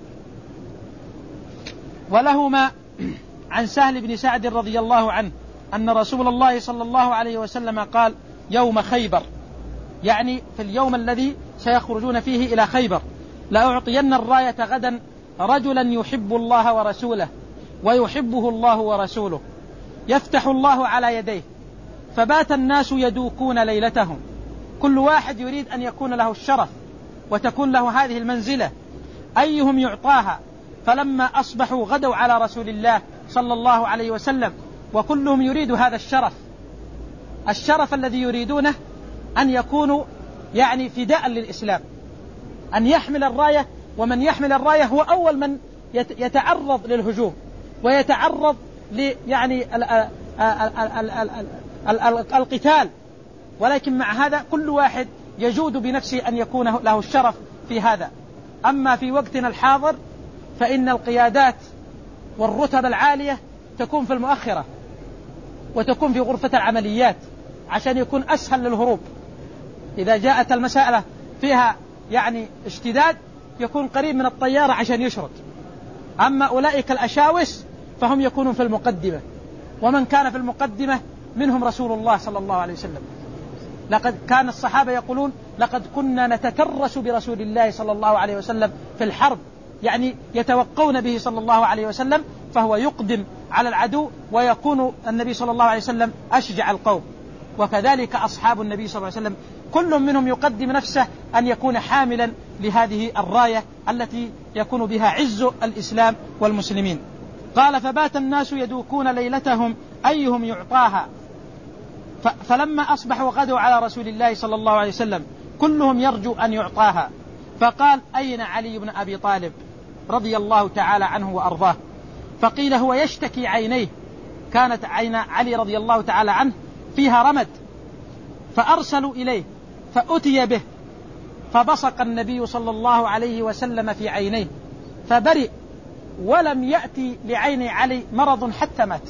ولهما عن سهل بن سعد رضي الله عنه أن رسول الله صلى الله عليه وسلم قال يوم خيبر، يعني في اليوم الذي سيخرجون فيه إلى خيبر: لأعطين الراية غدا رجلا يحب الله ورسوله ويحبه الله ورسوله، يفتح الله على يديه، فبات الناس يدوكون ليلتهم، كل واحد يريد أن يكون له الشرف وتكون له هذه المنزلة، أيهم يعطاها، فلما أصبحوا غدوا على رسول الله صلى الله عليه وسلم، وكلهم يريد هذا الشرف الذي يريدونه أن يكونوا يعني فداء للإسلام، أن يحمل الراية، ومن يحمل الراية هو أول من يتعرض للهجوم ويتعرض يعني القتال، ولكن مع هذا كل واحد يجود بنفسه أن يكون له الشرف في هذا. أما في وقتنا الحاضر فإن القيادات والرتب العالية تكون في المؤخرة وتكون في غرفة العمليات عشان يكون أسهل للهروب. إذا جاءت المسألة فيها يعني اشتداد يكون قريب من الطيارة عشان يشرد. أما أولئك الأشاوس فهم يكونون في المقدمة، ومن كان في المقدمة منهم رسول الله صلى الله عليه وسلم. لقد كان الصحابة يقولون لقد كنا نتترس برسول الله صلى الله عليه وسلم في الحرب، يعني يتوقون به صلى الله عليه وسلم، فهو يقدم على العدو ويكون النبي صلى الله عليه وسلم أشجع القوم. وكذلك أصحاب النبي صلى الله عليه وسلم كل منهم يقدم نفسه أن يكون حاملا لهذه الراية التي يكون بها عز الإسلام والمسلمين. قال فبات الناس يدوكون ليلتهم أيهم يعطاها، فلما أصبحوا غدوا على رسول الله صلى الله عليه وسلم كلهم يرجو أن يعطاها، فقال أين علي بن أبي طالب رضي الله تعالى عنه وأرضاه؟ فقيل هو يشتكي عينيه، كانت عين علي رضي الله تعالى عنه فيها رمد، فأرسلوا إليه فأتي به، فبصق النبي صلى الله عليه وسلم في عينيه فبرئ، ولم يأتي لعين علي مرض حتى مات،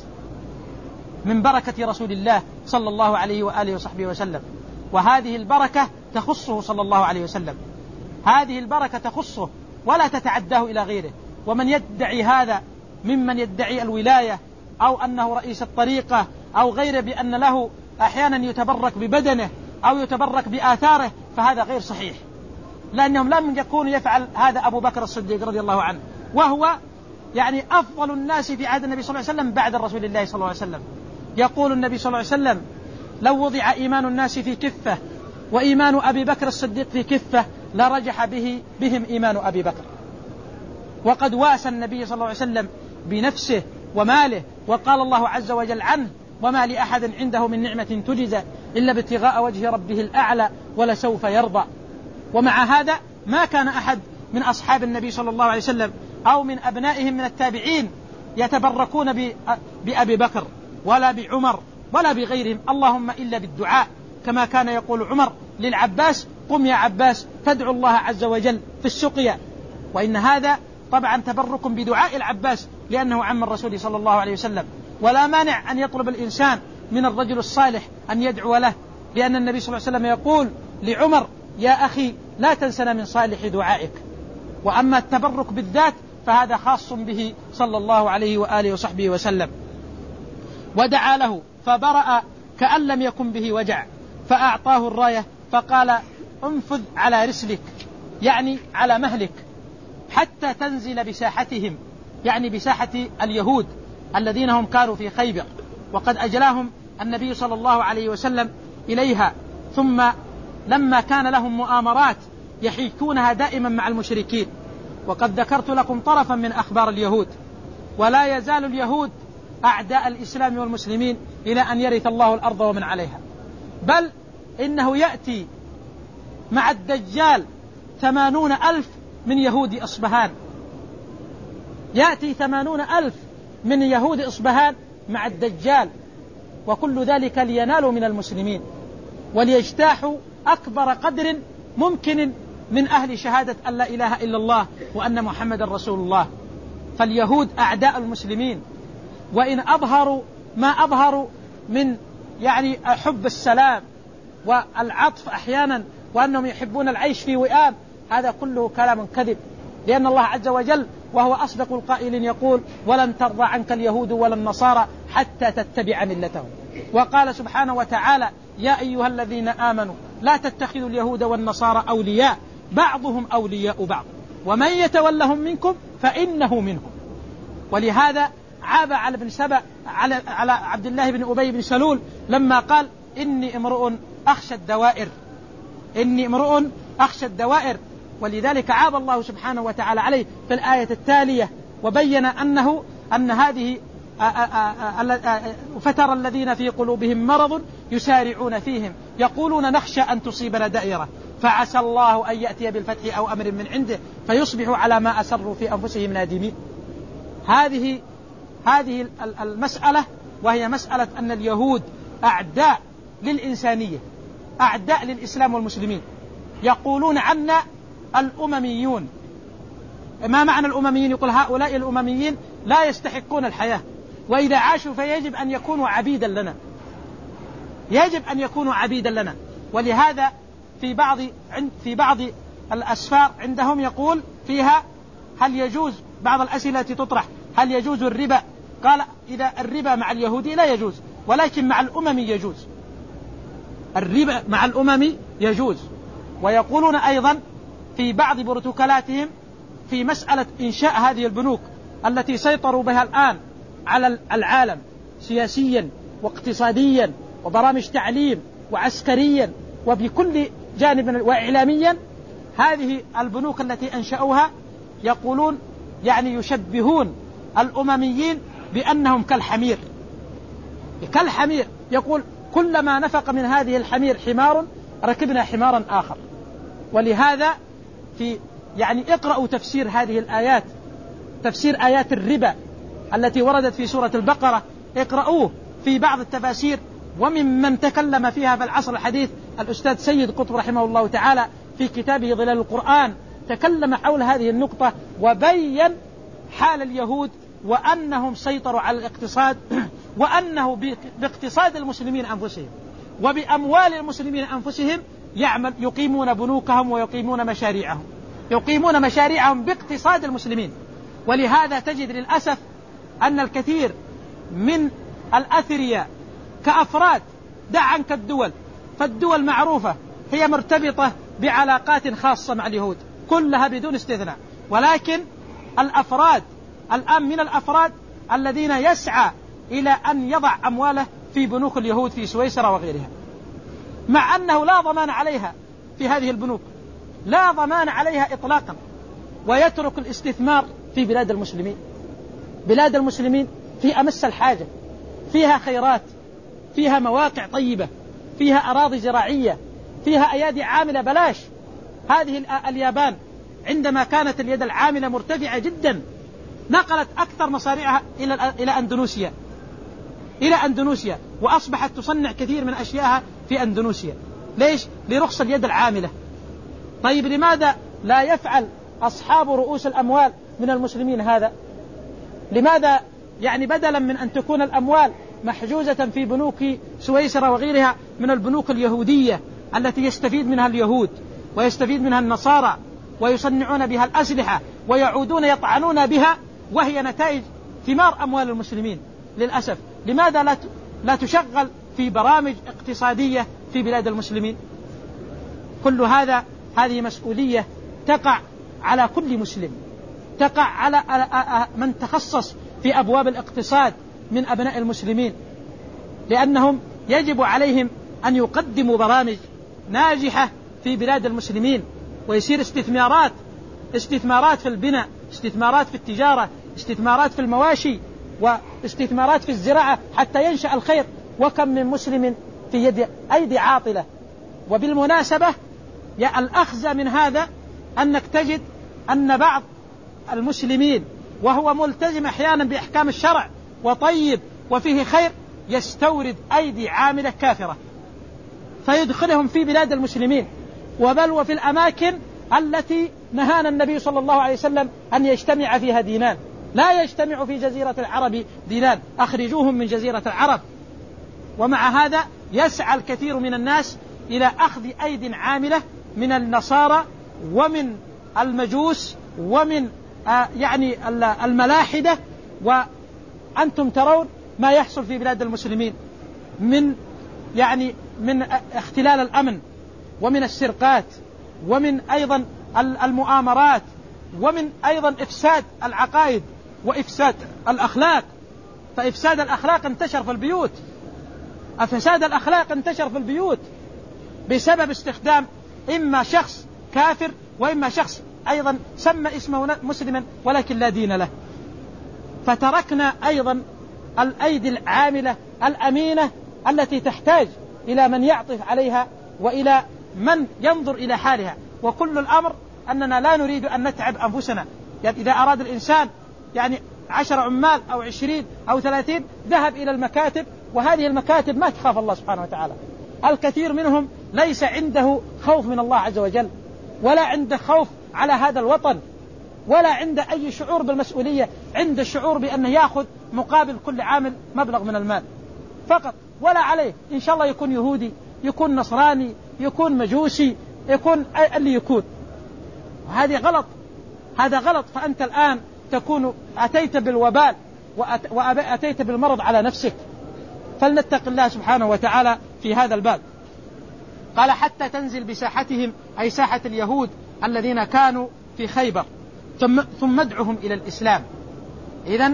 من بركة رسول الله صلى الله عليه وآله وصحبه وسلم. وهذه البركة تخصه صلى الله عليه وسلم، هذه البركة تخصه ولا تتعداه إلى غيره. ومن يدعي هذا ممن يدعي الولاية أو أنه رئيس الطريقة أو غيره بأن له أحيانا يتبرك ببدنه أو يتبرك بآثاره، فهذا غير صحيح، لأنهم لم يكونوا يفعل هذا أبو بكر الصديق رضي الله عنه، وهو يعني أفضل الناس في عهد النبي صلى الله عليه وسلم بعد رسول الله صلى الله عليه وسلم. يقول النبي صلى الله عليه وسلم لو وضع إيمان الناس في كفة وإيمان أبي بكر الصديق في كفة لرجح بهم إيمان أبي بكر. وقد واسى النبي صلى الله عليه وسلم بنفسه وماله، وقال الله عز وجل عنه وما لأحد عنده من نعمة تجزى إلا ابتغاء وجه ربه الأعلى ولسوف يرضى. ومع هذا ما كان أحد من أصحاب النبي صلى الله عليه وسلم أو من أبنائهم من التابعين يتبركون بأبي بكر ولا بعمر ولا بغيرهم، اللهم إلا بالدعاء، كما كان يقول عمر للعباس قم يا عباس فادعو الله عز وجل في السقيا. وإن هذا طبعا تبرك بدعاء العباس لأنه عم الرسول صلى الله عليه وسلم، ولا مانع أن يطلب الإنسان من الرجل الصالح أن يدعو له، لأن النبي صلى الله عليه وسلم يقول لعمر يا أخي لا تنسنا من صالح دعائك. وأما التبرك بالذات فهذا خاص به صلى الله عليه وآله وصحبه وسلم. ودعا له فبرأ كأن لم يكن به وجع، فأعطاه الراية فقال انفذ على رسلك، يعني على مهلك، حتى تنزل بساحتهم يعني بساحة اليهود الذين هم كانوا في خيبر، وقد أجلاهم النبي صلى الله عليه وسلم إليها. ثم لما كان لهم مؤامرات يحيكونها دائما مع المشركين. وقد ذكرت لكم طرفا من أخبار اليهود، ولا يزال اليهود أعداء الإسلام والمسلمين إلى أن يرث الله الأرض ومن عليها. بل إنه يأتي مع الدجال 80,000 من يهود أصبهان، يأتي 80,000 من يهود أصبهان مع الدجال، وكل ذلك لينالوا من المسلمين وليجتاحوا أكبر قدر ممكن من أهل شهادة أن لا إله إلا الله وأن محمد رسول الله. فاليهود أعداء المسلمين، وإن أظهروا ما أظهروا من يعني حب السلام والعطف أحيانا وأنهم يحبون العيش في وئام، هذا كله كلام كذب، لأن الله عز وجل وهو أصدق القائلين يقول: ولن ترضى عنك اليهود ولا النصارى حتى تتبع ملتهم. وقال سبحانه وتعالى: يا أيها الذين آمنوا لا تتخذوا اليهود والنصارى أولياء بعضهم أولياء بعض ومن يتولهم منكم فإنه منهم. ولهذا عاب على ابن سبأ على عبد الله بن أبي بن سلول لما قال: إني امرؤ أخشى الدوائر، إني امرؤ أخشى الدوائر. ولذلك عاب الله سبحانه وتعالى عليه في الآية التالية وبين أن هذه فترى الذين في قلوبهم مرض يسارعون فيهم يقولون نخشى أن تصيبنا دائرة فعسى الله أن يأتي بالفتح أو أمر من عنده فيصبحوا على ما أسروا في أنفسهم نادمين. هذه المسألة، وهي مسألة أن اليهود أعداء للإنسانية، أعداء للإسلام والمسلمين. يقولون عنا الأمميون. ما معنى الأمميين؟ يقول هؤلاء الأمميين لا يستحقون الحياة، وإذا عاشوا فيجب أن يكونوا عبيدا لنا، يجب أن يكونوا عبيدا لنا. ولهذا في بعض الأسفار عندهم يقول فيها هل يجوز، بعض الأسئلة التي تطرح: هل يجوز الربا؟ قال: إذا الربا مع اليهودي لا يجوز، ولكن مع الأممي يجوز، الربا مع الأممي يجوز. ويقولون أيضا في بعض بروتوكولاتهم في مسألة إنشاء هذه البنوك التي سيطروا بها الآن على العالم سياسيا واقتصاديا وبرامج تعليم وعسكريا وبكل جانب وإعلاميا، هذه البنوك التي أنشأوها يقولون يعني يشبهون الأمميين بأنهم كالحمير، كالحمير. يقول: كلما نفق من هذه الحمير حمار ركبنا حمارا آخر. ولهذا يعني اقرأوا تفسير هذه الآيات، تفسير آيات الربا التي وردت في سورة البقرة، اقرأوه في بعض التفاسير. وممن تكلم فيها في العصر الحديث الأستاذ سيد قطب رحمه الله تعالى في كتابه ظلال القرآن، تكلم حول هذه النقطة وبين حال اليهود وأنهم سيطروا على الاقتصاد، وأنه باقتصاد المسلمين أنفسهم وبأموال المسلمين أنفسهم يقيمون بنوكهم ويقيمون مشاريعهم، يقيمون مشاريعهم باقتصاد المسلمين. ولهذا تجد للأسف أن الكثير من الأثرياء كأفراد، دع عنك الدول، فالدول معروفة هي مرتبطة بعلاقات خاصة مع اليهود كلها بدون استثناء، ولكن الأفراد الآن من الأفراد الذين يسعى إلى أن يضع أمواله في بنوك اليهود في سويسرا وغيرها، مع أنه لا ضمان عليها في هذه البنوك، لا ضمان عليها إطلاقا، ويترك الاستثمار في بلاد المسلمين. بلاد المسلمين في أمس الحاجة، فيها خيرات، فيها مواقع طيبة، فيها أراضي زراعية، فيها أيادي عاملة بلاش. هذه اليابان عندما كانت اليد العاملة مرتفعة جدا نقلت أكثر مصاريعها إلى أندونيسيا، وأصبحت تصنع كثير من أشيائها في أندونيسيا. ليش؟ لرخص اليد العاملة. طيب لماذا لا يفعل أصحاب رؤوس الأموال من المسلمين هذا؟ لماذا يعني بدلا من أن تكون الأموال محجوزة في بنوك سويسرا وغيرها من البنوك اليهودية التي يستفيد منها اليهود ويستفيد منها النصارى ويصنعون بها الأسلحة ويعودون يطعنون بها، وهي نتائج ثمار أموال المسلمين للأسف، لماذا لا تشغل في برامج اقتصادية في بلاد المسلمين؟ كل هذه مسؤولية تقع على كل مسلم، تقع على من تخصص في أبواب الاقتصاد من أبناء المسلمين، لأنهم يجب عليهم أن يقدموا برامج ناجحة في بلاد المسلمين، ويصير استثمارات في البناء، استثمارات في التجارة، استثمارات في المواشي، واستثمارات في الزراعة حتى ينشأ الخير. وكم من مسلم في يد أيدي عاطلة. وبالمناسبة يا الأخزى من هذا أنك تجد أن بعض المسلمين وهو ملتزم أحيانا بأحكام الشرع وطيب وفيه خير يستورد أيدي عاملة كافرة فيدخلهم في بلاد المسلمين، وبل وفي الأماكن التي نهانا النبي صلى الله عليه وسلم أن يجتمع فيها دينان. لا يجتمع في جزيرة العرب دينان، أخرجوهم من جزيرة العرب. ومع هذا يسعى الكثير من الناس إلى أخذ أيدي عاملة من النصارى ومن المجوس ومن يعني الملاحدة. وأنتم ترون ما يحصل في بلاد المسلمين من اختلال الأمن، ومن السرقات، ومن أيضا المؤامرات، ومن أيضا إفساد العقائد وإفساد الأخلاق. فإفساد الأخلاق انتشر في البيوت، فساد الأخلاق انتشر في البيوت بسبب استخدام إما شخص كافر وإما شخص أيضا سمى اسمه مسلما ولكن لا دين له. فتركنا أيضا الأيدي العاملة الأمينة التي تحتاج إلى من يعطف عليها وإلى من ينظر إلى حالها. وكل الأمر أننا لا نريد أن نتعب أنفسنا. يعني إذا أراد الإنسان 10 عمال أو 20 أو 30 ذهب إلى المكاتب، وهذه المكاتب ما تخاف الله سبحانه وتعالى. الكثير منهم ليس عنده خوف من الله عز وجل، ولا عنده خوف على هذا الوطن، ولا عنده أي شعور بالمسؤولية، عنده الشعور بأنه يأخذ مقابل كل عامل مبلغ من المال فقط، ولا عليه إن شاء الله يكون يهودي، يكون نصراني، يكون مجوسي، يكون اللي يكون. وهذه غلط، هذا غلط. فأنت الآن تكون أتيت بالوبال وأتيت بالمرض على نفسك. فلنتق الله سبحانه وتعالى في هذا الباب. قال حتى تنزل بساحتهم، أي ساحة اليهود الذين كانوا في خيبر، ثم ادعهم إلى الإسلام. إذن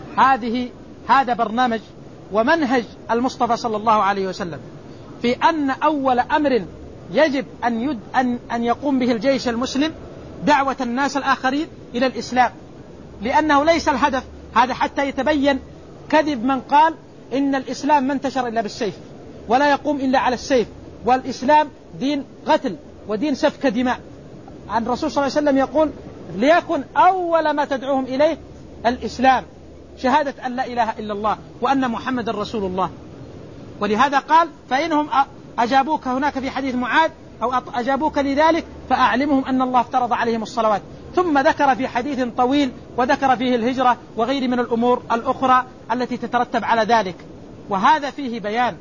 هذا برنامج ومنهج المصطفى صلى الله عليه وسلم في أن أول أمر يجب أن يقوم به الجيش المسلم دعوة الناس الآخرين إلى الإسلام، لأنه ليس الهدف هذا حتى يتبين كذب من قال إن الإسلام ما انتشر إلا بالسيف ولا يقوم إلا على السيف، والإسلام دين قتل ودين سفك دماء. عن الرسول صلى الله عليه وسلم يقول ليكن أول ما تدعوهم إليه الإسلام، شهادة أن لا إله إلا الله وأن محمد رسول الله. ولهذا قال فإنهم أجابوك هناك في حديث معاذ أو أجابوك لذلك فأعلمهم أن الله افترض عليهم الصلوات. ثم ذكر في حديث طويل وذكر فيه الهجرة وغير من الأمور الأخرى التي تترتب على ذلك. وهذا فيه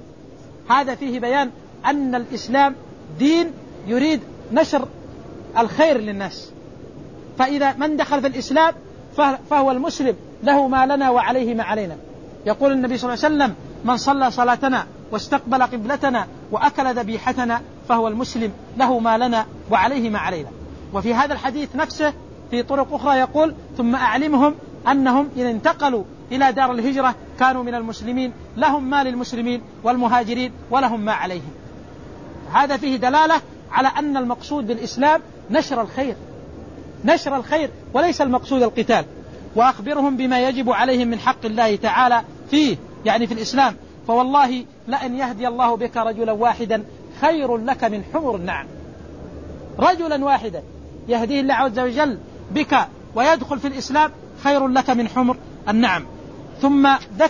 بيان أن الإسلام دين يريد نشر الخير للناس. فإذا من دخل في الإسلام فهو المسلم، له ما لنا وعليه ما علينا. يقول النبي صلى الله عليه وسلم من صلى صلاتنا واستقبل قبلتنا وأكل ذبيحتنا فهو المسلم، له ما لنا وعليه ما علينا. وفي هذا الحديث نفسه في طرق أخرى يقول ثم أعلمهم أنهم إن انتقلوا إلى دار الهجرة كانوا من المسلمين، لهم ما للمسلمين والمهاجرين ولهم ما عليهم. هذا فيه دلالة على أن المقصود بالإسلام نشر الخير وليس المقصود القتال. وأخبرهم بما يجب عليهم من حق الله تعالى فيه، يعني في الإسلام. فوالله لأن يهدي الله بك رجلا واحدا خير لك من حمر النعم. رجلا واحدا يهديه الله عز وجل بك ويدخل في الإسلام خير لك من حمر النعم. ثم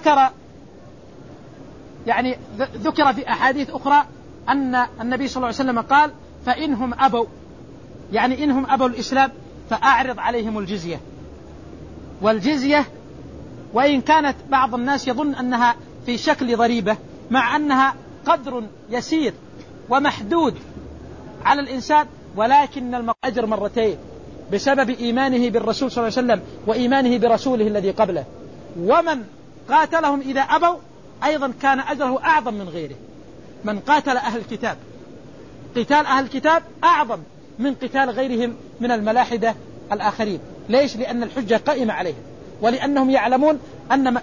ذكر في أحاديث أخرى أن النبي صلى الله عليه وسلم قال فإنهم أبوا، يعني إنهم أبوا الإسلام فأعرض عليهم الجزية. والجزية وإن كانت بعض الناس يظن أنها في شكل ضريبة، مع أنها قدر يسير ومحدود على الإنسان، ولكن الأجر مرتين بسبب إيمانه بالرسول صلى الله عليه وسلم وإيمانه برسوله الذي قبله. ومن قاتلهم إذا أبوا أيضا كان أجره أعظم من غيره. من قاتل أهل الكتاب، قتال أهل الكتاب أعظم من قتال غيرهم من الملاحدة الآخرين. ليش؟ لأن الحجة قائمة عليهم، ولأنهم يعلمون أن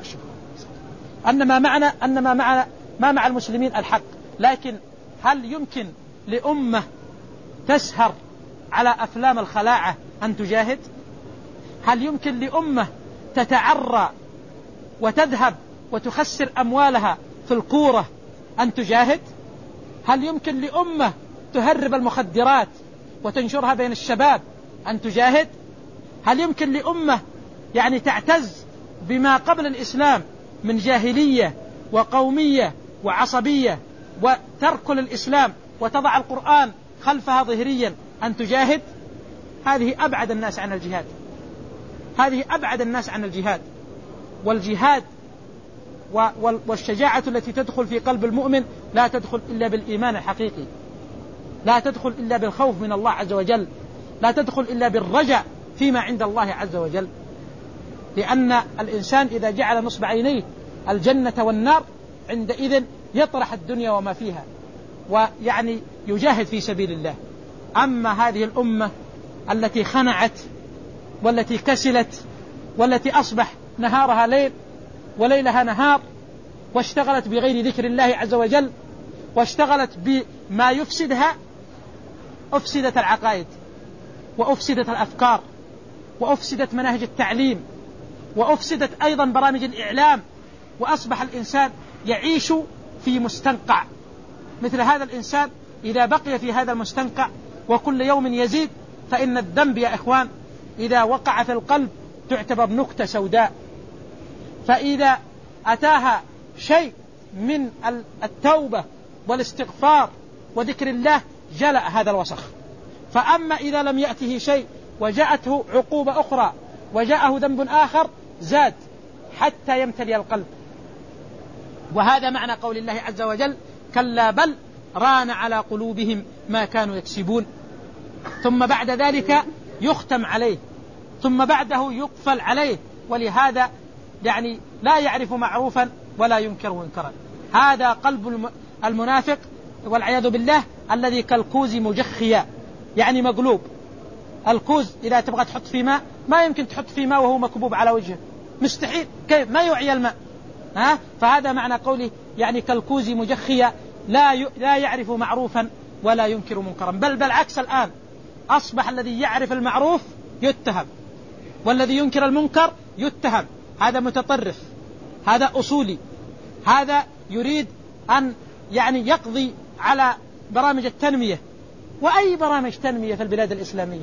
ما مع المسلمين الحق. لكن هل يمكن لأمة تسهر على أفلام الخلاعة أن تجاهد؟ هل يمكن لأمة تتعرى وتذهب وتخسر أموالها في الكورة أن تجاهد؟ هل يمكن لأمة تهرب المخدرات وتنشرها بين الشباب أن تجاهد؟ هل يمكن لأمة يعني تعتز بما قبل الإسلام من جاهلية وقومية وعصبية وتركل الإسلام وتضع القرآن خلفها ظهريا أن تجاهد؟ هذه أبعد الناس عن الجهاد، هذه أبعد الناس عن الجهاد. والجهاد والشجاعة التي تدخل في قلب المؤمن لا تدخل إلا بالإيمان الحقيقي، لا تدخل إلا بالخوف من الله عز وجل، لا تدخل إلا بالرجاء فيما عند الله عز وجل. لأن الإنسان إذا جعل نصب عينيه الجنة والنار عندئذ يطرح الدنيا وما فيها ويعني يجاهد في سبيل الله. أما هذه الأمة التي خنعت والتي كسلت والتي أصبح نهارها ليل وليلها نهار، واشتغلت بغير ذكر الله عز وجل، واشتغلت بما يفسدها، أفسدت العقائد وأفسدت الأفكار وأفسدت مناهج التعليم وأفسدت أيضا برامج الإعلام، وأصبح الإنسان يعيش في مستنقع. مثل هذا الإنسان إذا بقي في هذا المستنقع وكل يوم يزيد، فإن الذنب يا إخوان إذا وقع في القلب تعتبر نكتة سوداء، فإذا أتاها شيء من التوبة والاستغفار وذكر الله جلأ هذا الوسخ. فأما إذا لم يأته شيء وجاءته عقوبة أخرى وجاءه ذنب آخر زاد حتى يمتلئ القلب. وهذا معنى قول الله عز وجل: كلا بل ران على قلوبهم ما كانوا يكسبون. ثم بعد ذلك يختم عليه، ثم بعده يقفل عليه. ولهذا يعني لا يعرف معروفا ولا ينكر منكرا. هذا قلب المنافق والعياذ بالله، الذي كالكوز مجخيا، يعني مقلوب. الكوز إذا تبغى تحط فيه ماء ما يمكن تحط فيه ماء وهو مكبوب على وجهه، مستحيل، كيف ما يعي الماء. فهذا معنى قوله يعني كالكوز مجخيا، لا يعرف معروفا ولا ينكر منكرا. بل عكس الآن، أصبح الذي يعرف المعروف يتهم، والذي ينكر المنكر يتهم. هذا متطرف، هذا أصولي، هذا يريد أن يعني يقضي على برامج التنمية. وأي برامج تنمية في البلاد الإسلامية؟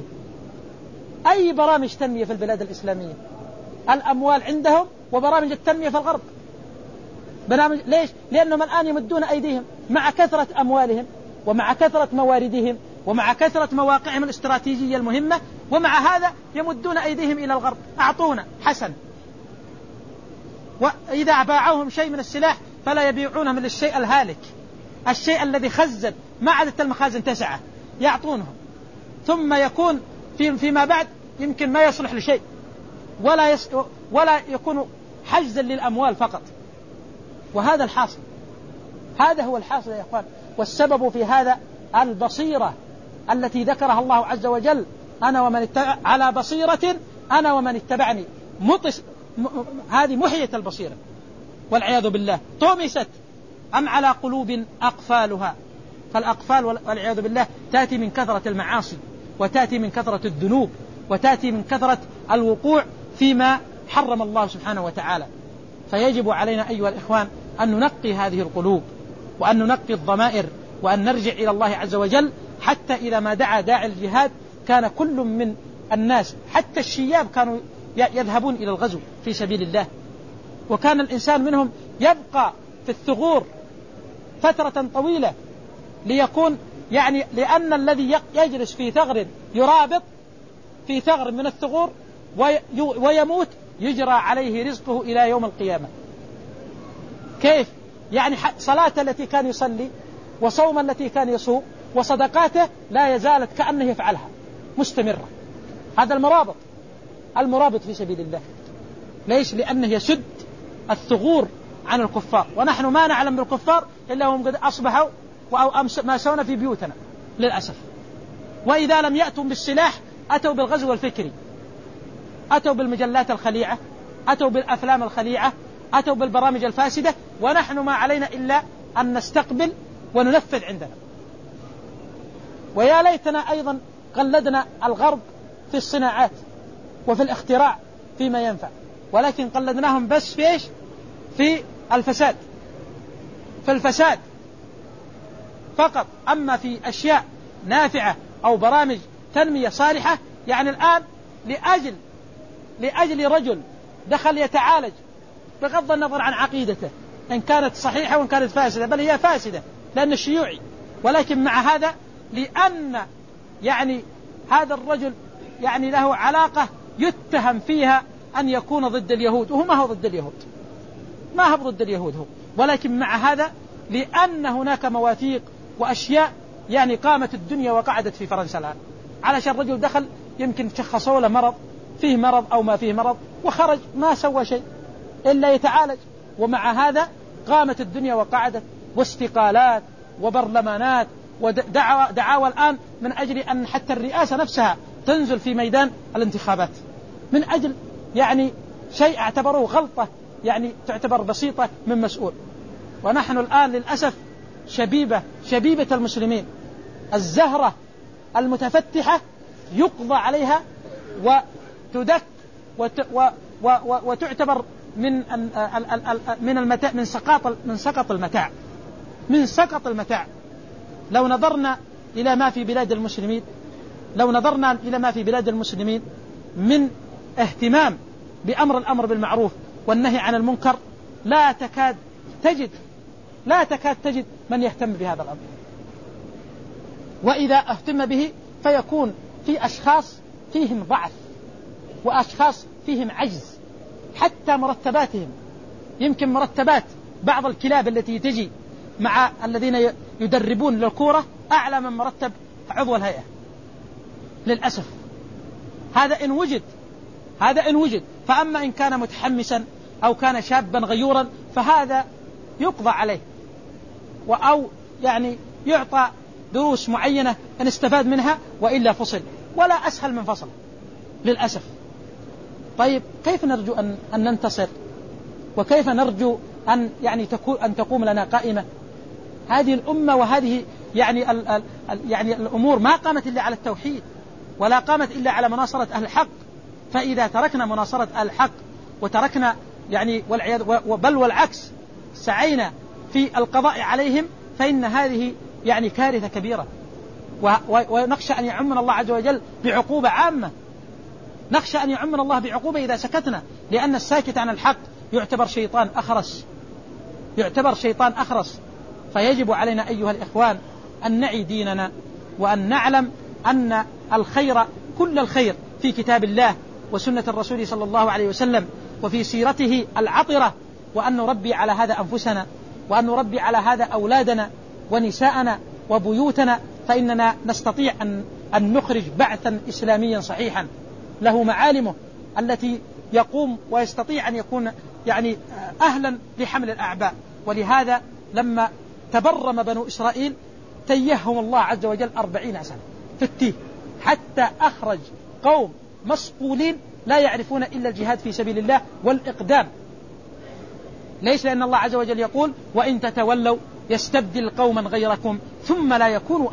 أي برامج تنمية في البلاد الإسلامية؟ الأموال عندهم وبرامج التنمية في الغرب. برامج ليش؟ لأنهم الآن يمدون أيديهم مع كثرة أموالهم ومع كثرة مواردهم ومع كثرة مواقعهم الاستراتيجية المهمة، ومع هذا يمدون أيديهم إلى الغرب. أعطونا حسن، وإذا باعوهم شيء من السلاح فلا يبيعونهم للشيء الهالك، الشيء الذي خزن ما عادت المخازن تسعة، يعطونهم. ثم يكون فيما بعد يمكن ما يصلح لشيء ولا يكون حجزا للأموال فقط. وهذا الحاصل، هذا هو الحاصل يا إخوان. والسبب في هذا البصيرة التي ذكرها الله عز وجل: أنا ومن اتبع على بصيرة أنا ومن اتبعني. هذه محية البصيرة والعياذ بالله. طمست أم على قلوب أقفالها. فالأقفال والعياذ بالله تأتي من كثرة المعاصي، وتأتي من كثرة الذنوب، وتأتي من كثرة الوقوع فيما حرم الله سبحانه وتعالى. فيجب علينا أيها الإخوان أن ننقي هذه القلوب، وأن ننقي الضمائر، وأن نرجع إلى الله عز وجل. حتى إذا ما دعا داعي الجهاد كان كل من الناس حتى الشياب كانوا يذهبون إلى الغزو في سبيل الله. وكان الإنسان منهم يبقى في الثغور فترة طويلة ليكون يعني لأن الذي يجلس في ثغر يرابط في ثغر من الثغور ويموت يجرى عليه رزقه إلى يوم القيامة. كيف؟ يعني صلاة التي كان يصلي وصوم التي كان يصوم وصدقاته لا يزالت كأنه يفعلها مستمرة. هذا المرابط في سبيل الله. ليش؟ لأنه يسد الثغور عن الكفار. ونحن ما نعلم بالكفار إلا هم قد أصبحوا ما سونا في بيوتنا للأسف. وإذا لم يأتوا بالسلاح أتوا بالغزو الفكري. أتوا بالمجلات الخليعة، أتوا بالأفلام الخليعة، أتوا بالبرامج الفاسدة، ونحن ما علينا إلا أن نستقبل وننفذ عندنا. ويا ليتنا أيضا قلدنا الغرب في الصناعات وفي الاختراع فيما ينفع، ولكن قلدناهم بس في إيش؟ في الفساد، في الفساد فقط. أما في أشياء نافعة أو برامج تنمية صالحة، يعني الآن لأجل رجل دخل يتعالج بغض النظر عن عقيدته إن كانت صحيحة وإن كانت فاسدة، بل هي فاسدة لأنه شيوعي، ولكن مع هذا لأن يعني هذا الرجل يعني له علاقة يتهم فيها أن يكون ضد اليهود، وهو ما هو ضد اليهود، ما هو ضد اليهود هو، ولكن مع هذا لأن هناك مواثيق وأشياء يعني قامت الدنيا وقعدت في فرنسا الآن علشان رجل دخل يمكن شخصوا له مرض، فيه مرض أو ما فيه مرض، وخرج ما سوى شيء إلا يتعالج، ومع هذا قامت الدنيا وقعدت، واستقالات وبرلمانات ودعاوى الآن من أجل أن حتى الرئاسة نفسها تنزل في ميدان الانتخابات من أجل يعني شيء اعتبروه غلطة، يعني تعتبر بسيطة من مسؤول. ونحن الآن للأسف شبيبة المسلمين الزهرة المتفتحة يقضى عليها وتدك وتعتبر من سقط المتاع. لو نظرنا إلى ما في بلاد المسلمين من اهتمام الأمر بالمعروف والنهي عن المنكر، لا تكاد تجد من يهتم بهذا الأمر، وإذا اهتم به فيكون في أشخاص فيهم ضعف وأشخاص فيهم عجز، حتى مرتباتهم يمكن مرتبات بعض الكلاب التي تجي مع الذين يدربون للكورة أعلى من مرتب عضو الهيئة للأسف. هذا إن وجد، فأما إن كان متحمسا أو كان شابا غيورا فهذا يقضى عليه أو يعني يعطى دروس معينة أن استفاد منها، وإلا فصل، ولا أسهل من فصل للأسف. طيب كيف نرجو أن ننتصر؟ وكيف نرجو أن يعني تقوم لنا قائمة؟ هذه الأمة وهذه يعني الأمور ما قامت إلا على التوحيد، ولا قامت إلا على مناصرة أهل الحق. فإذا تركنا مناصرة أهل الحق وتركنا يعني بل والعكس سعينا في القضاء عليهم، فإن هذه يعني كارثة كبيرة، ونخشى أن يعمنا الله عز وجل بعقوبة عامة. نخشى أن يعمنا الله بعقوبة إذا سكتنا، لأن الساكت عن الحق يعتبر شيطان أخرس. فيجب علينا أيها الإخوان أن نعي ديننا، وأن نعلم أن الخير كل الخير في كتاب الله وسنة الرسول صلى الله عليه وسلم وفي سيرته العطرة، وأن نربي على هذا أنفسنا، وأن نربي على هذا أولادنا ونساءنا وبيوتنا، فإننا نستطيع أن نخرج بعثا إسلاميا صحيحا له معالمه التي يقوم ويستطيع أن يكون يعني أهلا لحمل الأعباء. ولهذا لما تبرم بنو إسرائيل تيههم الله عز وجل 40 سنة في التيه، حتى أخرج قوم مصقولين لا يعرفون إلا الجهاد في سبيل الله والإقدام. ليس لأن الله عز وجل يقول وإن تتولوا يستبدل قوما غيركم ثم لا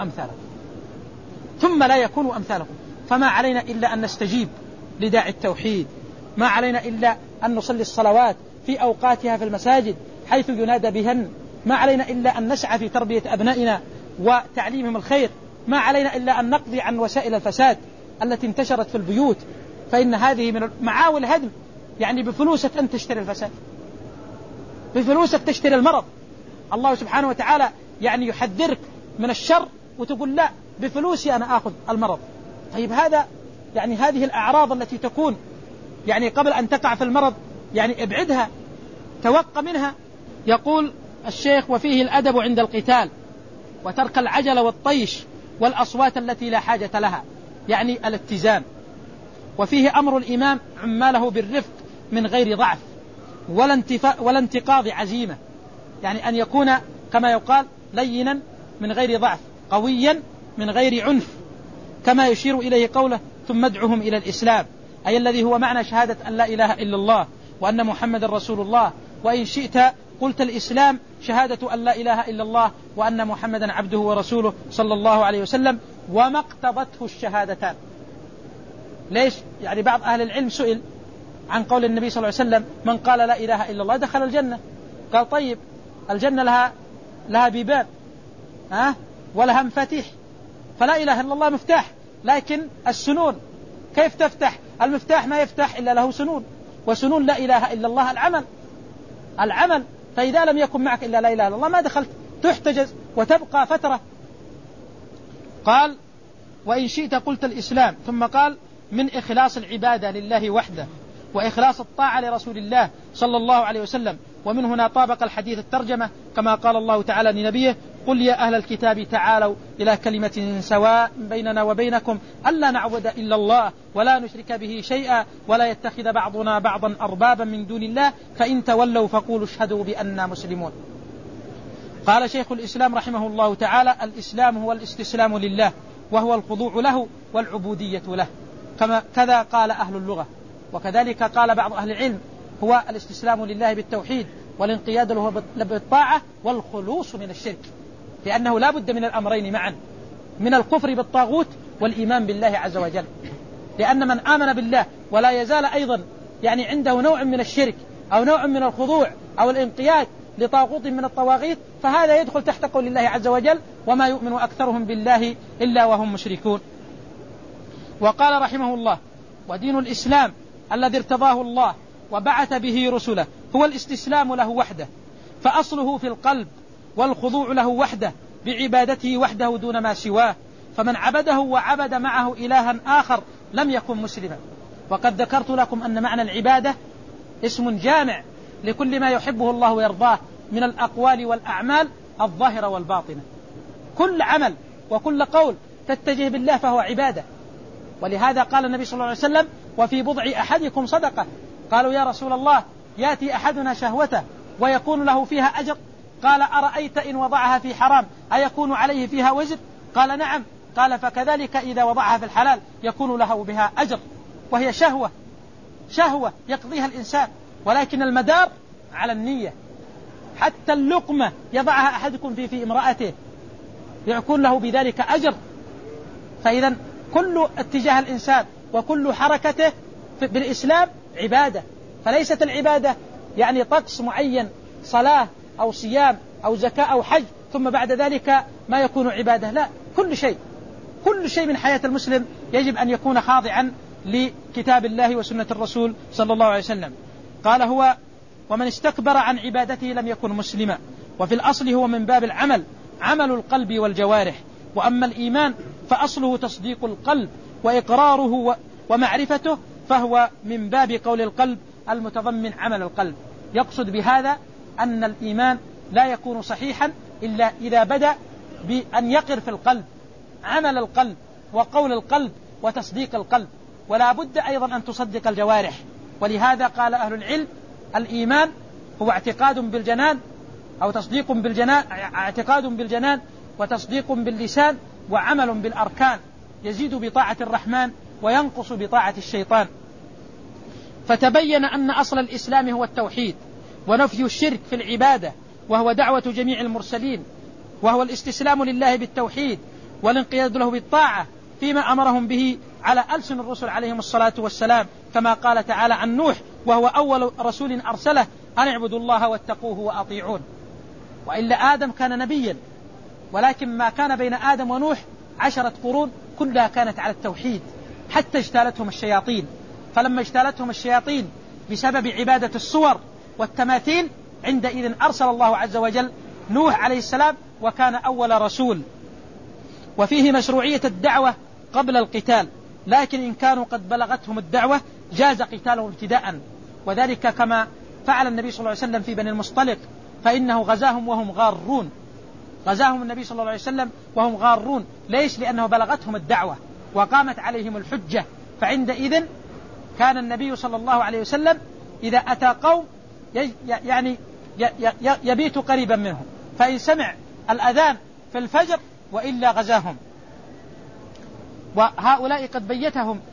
يكونوا أمثالكم. فما علينا إلا أن نستجيب لداعي التوحيد، ما علينا إلا أن نصلي الصلوات في أوقاتها في المساجد حيث ينادى بهن، ما علينا إلا أن نسعى في تربية أبنائنا وتعليمهم الخير، ما علينا إلا أن نقضي عن وسائل الفساد التي انتشرت في البيوت، فإن هذه من معاول هدم. يعني بفلوسك أن تشتري الفساد، بفلوسك تشتري المرض. الله سبحانه وتعالى يعني يحذرك من الشر وتقول لا بفلوسي أنا آخذ المرض. طيب هذا يعني هذه الأعراض التي تكون يعني قبل أن تقع في المرض يعني ابعدها، توقى منها. يقول الشيخ وفيه الأدب عند القتال وترك العجل والطيش والأصوات التي لا حاجة لها، يعني الاتزان. وفيه أمر الإمام عماله بالرفق من غير ضعف ولا انتقاض عزيمة، يعني أن يكون كما يقال لينا من غير ضعف، قويا من غير عنف، كما يشير إليه قوله ثم ادعهم إلى الإسلام. أي الذي هو معنى شهادة أن لا إله إلا الله وأن محمد رسول الله. وإن شئت قلت الإسلام شهادة أن لا إله إلا الله وأن محمدا عبده ورسوله صلى الله عليه وسلم وما اقتضته الشهادتان. ليش؟ يعني بعض أهل العلم سئل عن قول النبي صلى الله عليه وسلم من قال لا إله إلا الله دخل الجنة. قال طيب الجنة لها بيبان ولها مفاتيح، فلا إله إلا الله مفتاح، لكن السنون كيف تفتح؟ المفتاح ما يفتح إلا له سنون، وسنون لا إله إلا الله العمل. فإذا لم يكن معك إلا لا إله إلا الله ما دخلت، تحتجز وتبقى فترة. قال وإن شئت قلت الإسلام، ثم قال من إخلاص العبادة لله وحده وإخلاص الطاعة لرسول الله صلى الله عليه وسلم. ومن هنا طابق الحديث الترجمة كما قال الله تعالى لنبيه قل يا أهل الكتاب تعالوا إلى كلمة سواء بيننا وبينكم ألا نعبد إلا الله ولا نشرك به شيئا ولا يتخذ بعضنا بعضا أربابا من دون الله فإن تولوا فقولوا اشهدوا بأننا مسلمون. قال شيخ الإسلام رحمه الله تعالى الإسلام هو الاستسلام لله وهو الخضوع له والعبودية له، كذا قال أهل اللغة. وكذلك قال بعض أهل العلم هو الاستسلام لله بالتوحيد والانقياد له بالطاعة والخلوص من الشرك، لأنه لا بد من الأمرين معا، من الكفر بالطاغوت والإيمان بالله عز وجل. لأن من آمن بالله ولا يزال أيضا يعني عنده نوع من الشرك أو نوع من الخضوع أو الانقياد لطاغوت من الطواغيت فهذا يدخل تحت قول الله عز وجل وما يؤمن أكثرهم بالله إلا وهم مشركون. وقال رحمه الله ودين الإسلام الذي ارتضاه الله وبعث به رسله هو الاستسلام له وحده، فأصله في القلب والخضوع له وحده بعبادته وحده دون ما سواه، فمن عبده وعبد معه إلها آخر لم يكن مسلما. وقد ذكرت لكم أن معنى العبادة اسم جامع لكل ما يحبه الله ويرضاه من الأقوال والأعمال الظاهرة والباطنة. كل عمل وكل قول تتجه بالله فهو عبادة. ولهذا قال النبي صلى الله عليه وسلم وفي بضع أحدكم صدقة. قالوا يا رسول الله يأتي أحدنا شهوته ويكون له فيها أجر؟ قال أرأيت إن وضعها في حرام أيكون عليه فيها وزر؟ قال نعم. قال فكذلك إذا وضعها في الحلال يكون له بها أجر. وهي شهوة يقضيها الإنسان، ولكن المدار على النية. حتى اللقمة يضعها أحدكم في امرأته يكون له بذلك أجر. فإذا كل اتجاه الإنسان وكل حركته بالإسلام عبادة. فليست العبادة يعني طقس معين صلاة أو صيام أو زكاة أو حج ثم بعد ذلك ما يكون عبادة، لا، كل شيء من حياة المسلم يجب أن يكون خاضعا لكتاب الله وسنة الرسول صلى الله عليه وسلم. قال هو ومن استكبر عن عبادته لم يكن مسلما. وفي الأصل هو من باب العمل، عمل القلب والجوارح. وأما الإيمان فأصله تصديق القلب وإقراره ومعرفته، فهو من باب قول القلب المتضمن عمل القلب. يقصد بهذا أن الإيمان لا يكون صحيحا إلا إذا بدأ بأن يقر في القلب، عمل القلب وقول القلب وتصديق القلب، ولا بد أيضا أن تصدق الجوارح. ولهذا قال أهل العلم الإيمان هو اعتقاد بالجنان أو تصديق بالجنان، اعتقاد بالجنان وتصديق باللسان وعمل بالأركان، يزيد بطاعة الرحمن وينقص بطاعة الشيطان. فتبين أن أصل الإسلام هو التوحيد ونفي الشرك في العبادة، وهو دعوة جميع المرسلين، وهو الاستسلام لله بالتوحيد والانقياد له بالطاعة فيما أمرهم به على ألسن الرسل عليهم الصلاة والسلام، كما قال تعالى عن نوح وهو أول رسول أرسله أن اعبدوا الله واتقوه وأطيعون. وإلا آدم كان نبيا، ولكن ما كان بين آدم ونوح 10 قرون كلها كانت على التوحيد، حتى اجتالتهم الشياطين. فلما اجتالتهم الشياطين بسبب عبادة الصور والتماثيل عندئذ أرسل الله عز وجل نوح عليه السلام وكان أول رسول. وفيه مشروعية الدعوة قبل القتال، لكن إن كانوا قد بلغتهم الدعوة جاز قتالهم ابتداء، وذلك كما فعل النبي صلى الله عليه وسلم في بني المصطلق، فإنه غزاهم وهم غارون، غزاهم النبي صلى الله عليه وسلم وهم غارون. ليش؟ لأنه بلغتهم الدعوة وقامت عليهم الحجة. فعندئذ كان النبي صلى الله عليه وسلم إذا أتى قوم يعني يبيت قريبا منهم، فإن سمع الأذان في الفجر وإلا غزاهم. وهؤلاء قد بيتهم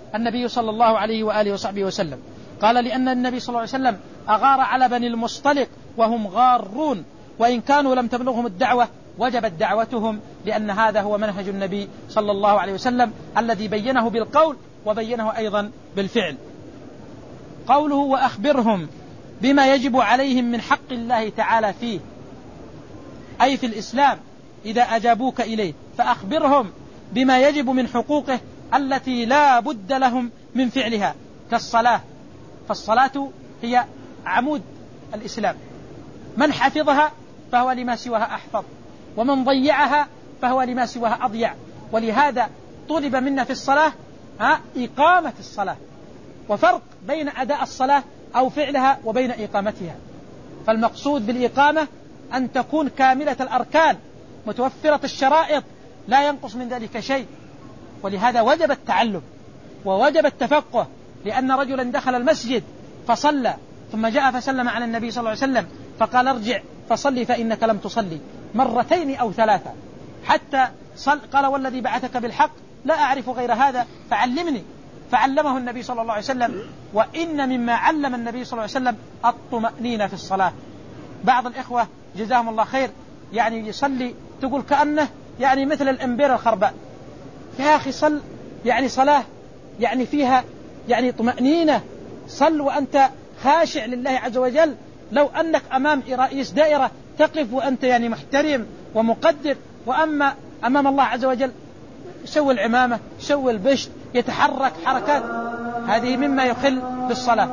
النبي صلى الله عليه وآله وصحبه وسلم؟ قال لأن النبي صلى الله عليه وسلم أغار على بني المصطلق وهم غارون، وإن كانوا لم تبلغهم الدعوة وجبت دعوتهم، لأن هذا هو منهج النبي صلى الله عليه وسلم الذي بينه بالقول وبينه أيضا بالفعل. قوله وأخبرهم بما يجب عليهم من حق الله تعالى فيه، أي في الإسلام إذا أجابوك إليه، فأخبرهم بما يجب من حقوقه التي لا بد لهم من فعلها كالصلاة، فالصلاة هي عمود الإسلام، من حفظها فهو لما سواها أحفظ، ومن ضيعها فهو لما سواها أضيع. ولهذا طلب منا في الصلاة إقامة الصلاة، وفرق بين أداء الصلاة أو فعلها وبين إقامتها. فالمقصود بالإقامة أن تكون كاملة الأركان متوفرة الشرائط لا ينقص من ذلك شيء. ولهذا وجب التعلم ووجب التفقه، لأن رجلا دخل المسجد فصلى ثم جاء فسلم على النبي صلى الله عليه وسلم فقال ارجع فصلي فإنك لم تصلي مرتين أو ثلاثة، حتى قال والذي بعثك بالحق لا أعرف غير هذا فعلمني، فعلمه النبي صلى الله عليه وسلم. وإن مما علم النبي صلى الله عليه وسلم الطمأنينة في الصلاة. بعض الإخوة جزاهم الله خير يعني يصلي تقول كأنه يعني مثل الإمبير الخرباء. يا أخي صل يعني صلاة يعني فيها يعني طمأنينة، صل وأنت خاشع لله عز وجل. لو أنك أمام رئيس دائرة تقف وأنت يعني محترم ومقدر، وأما أمام الله عز وجل شو العمامة شو البشت يتحرك حركات، هذه مما يخل بالصلاة.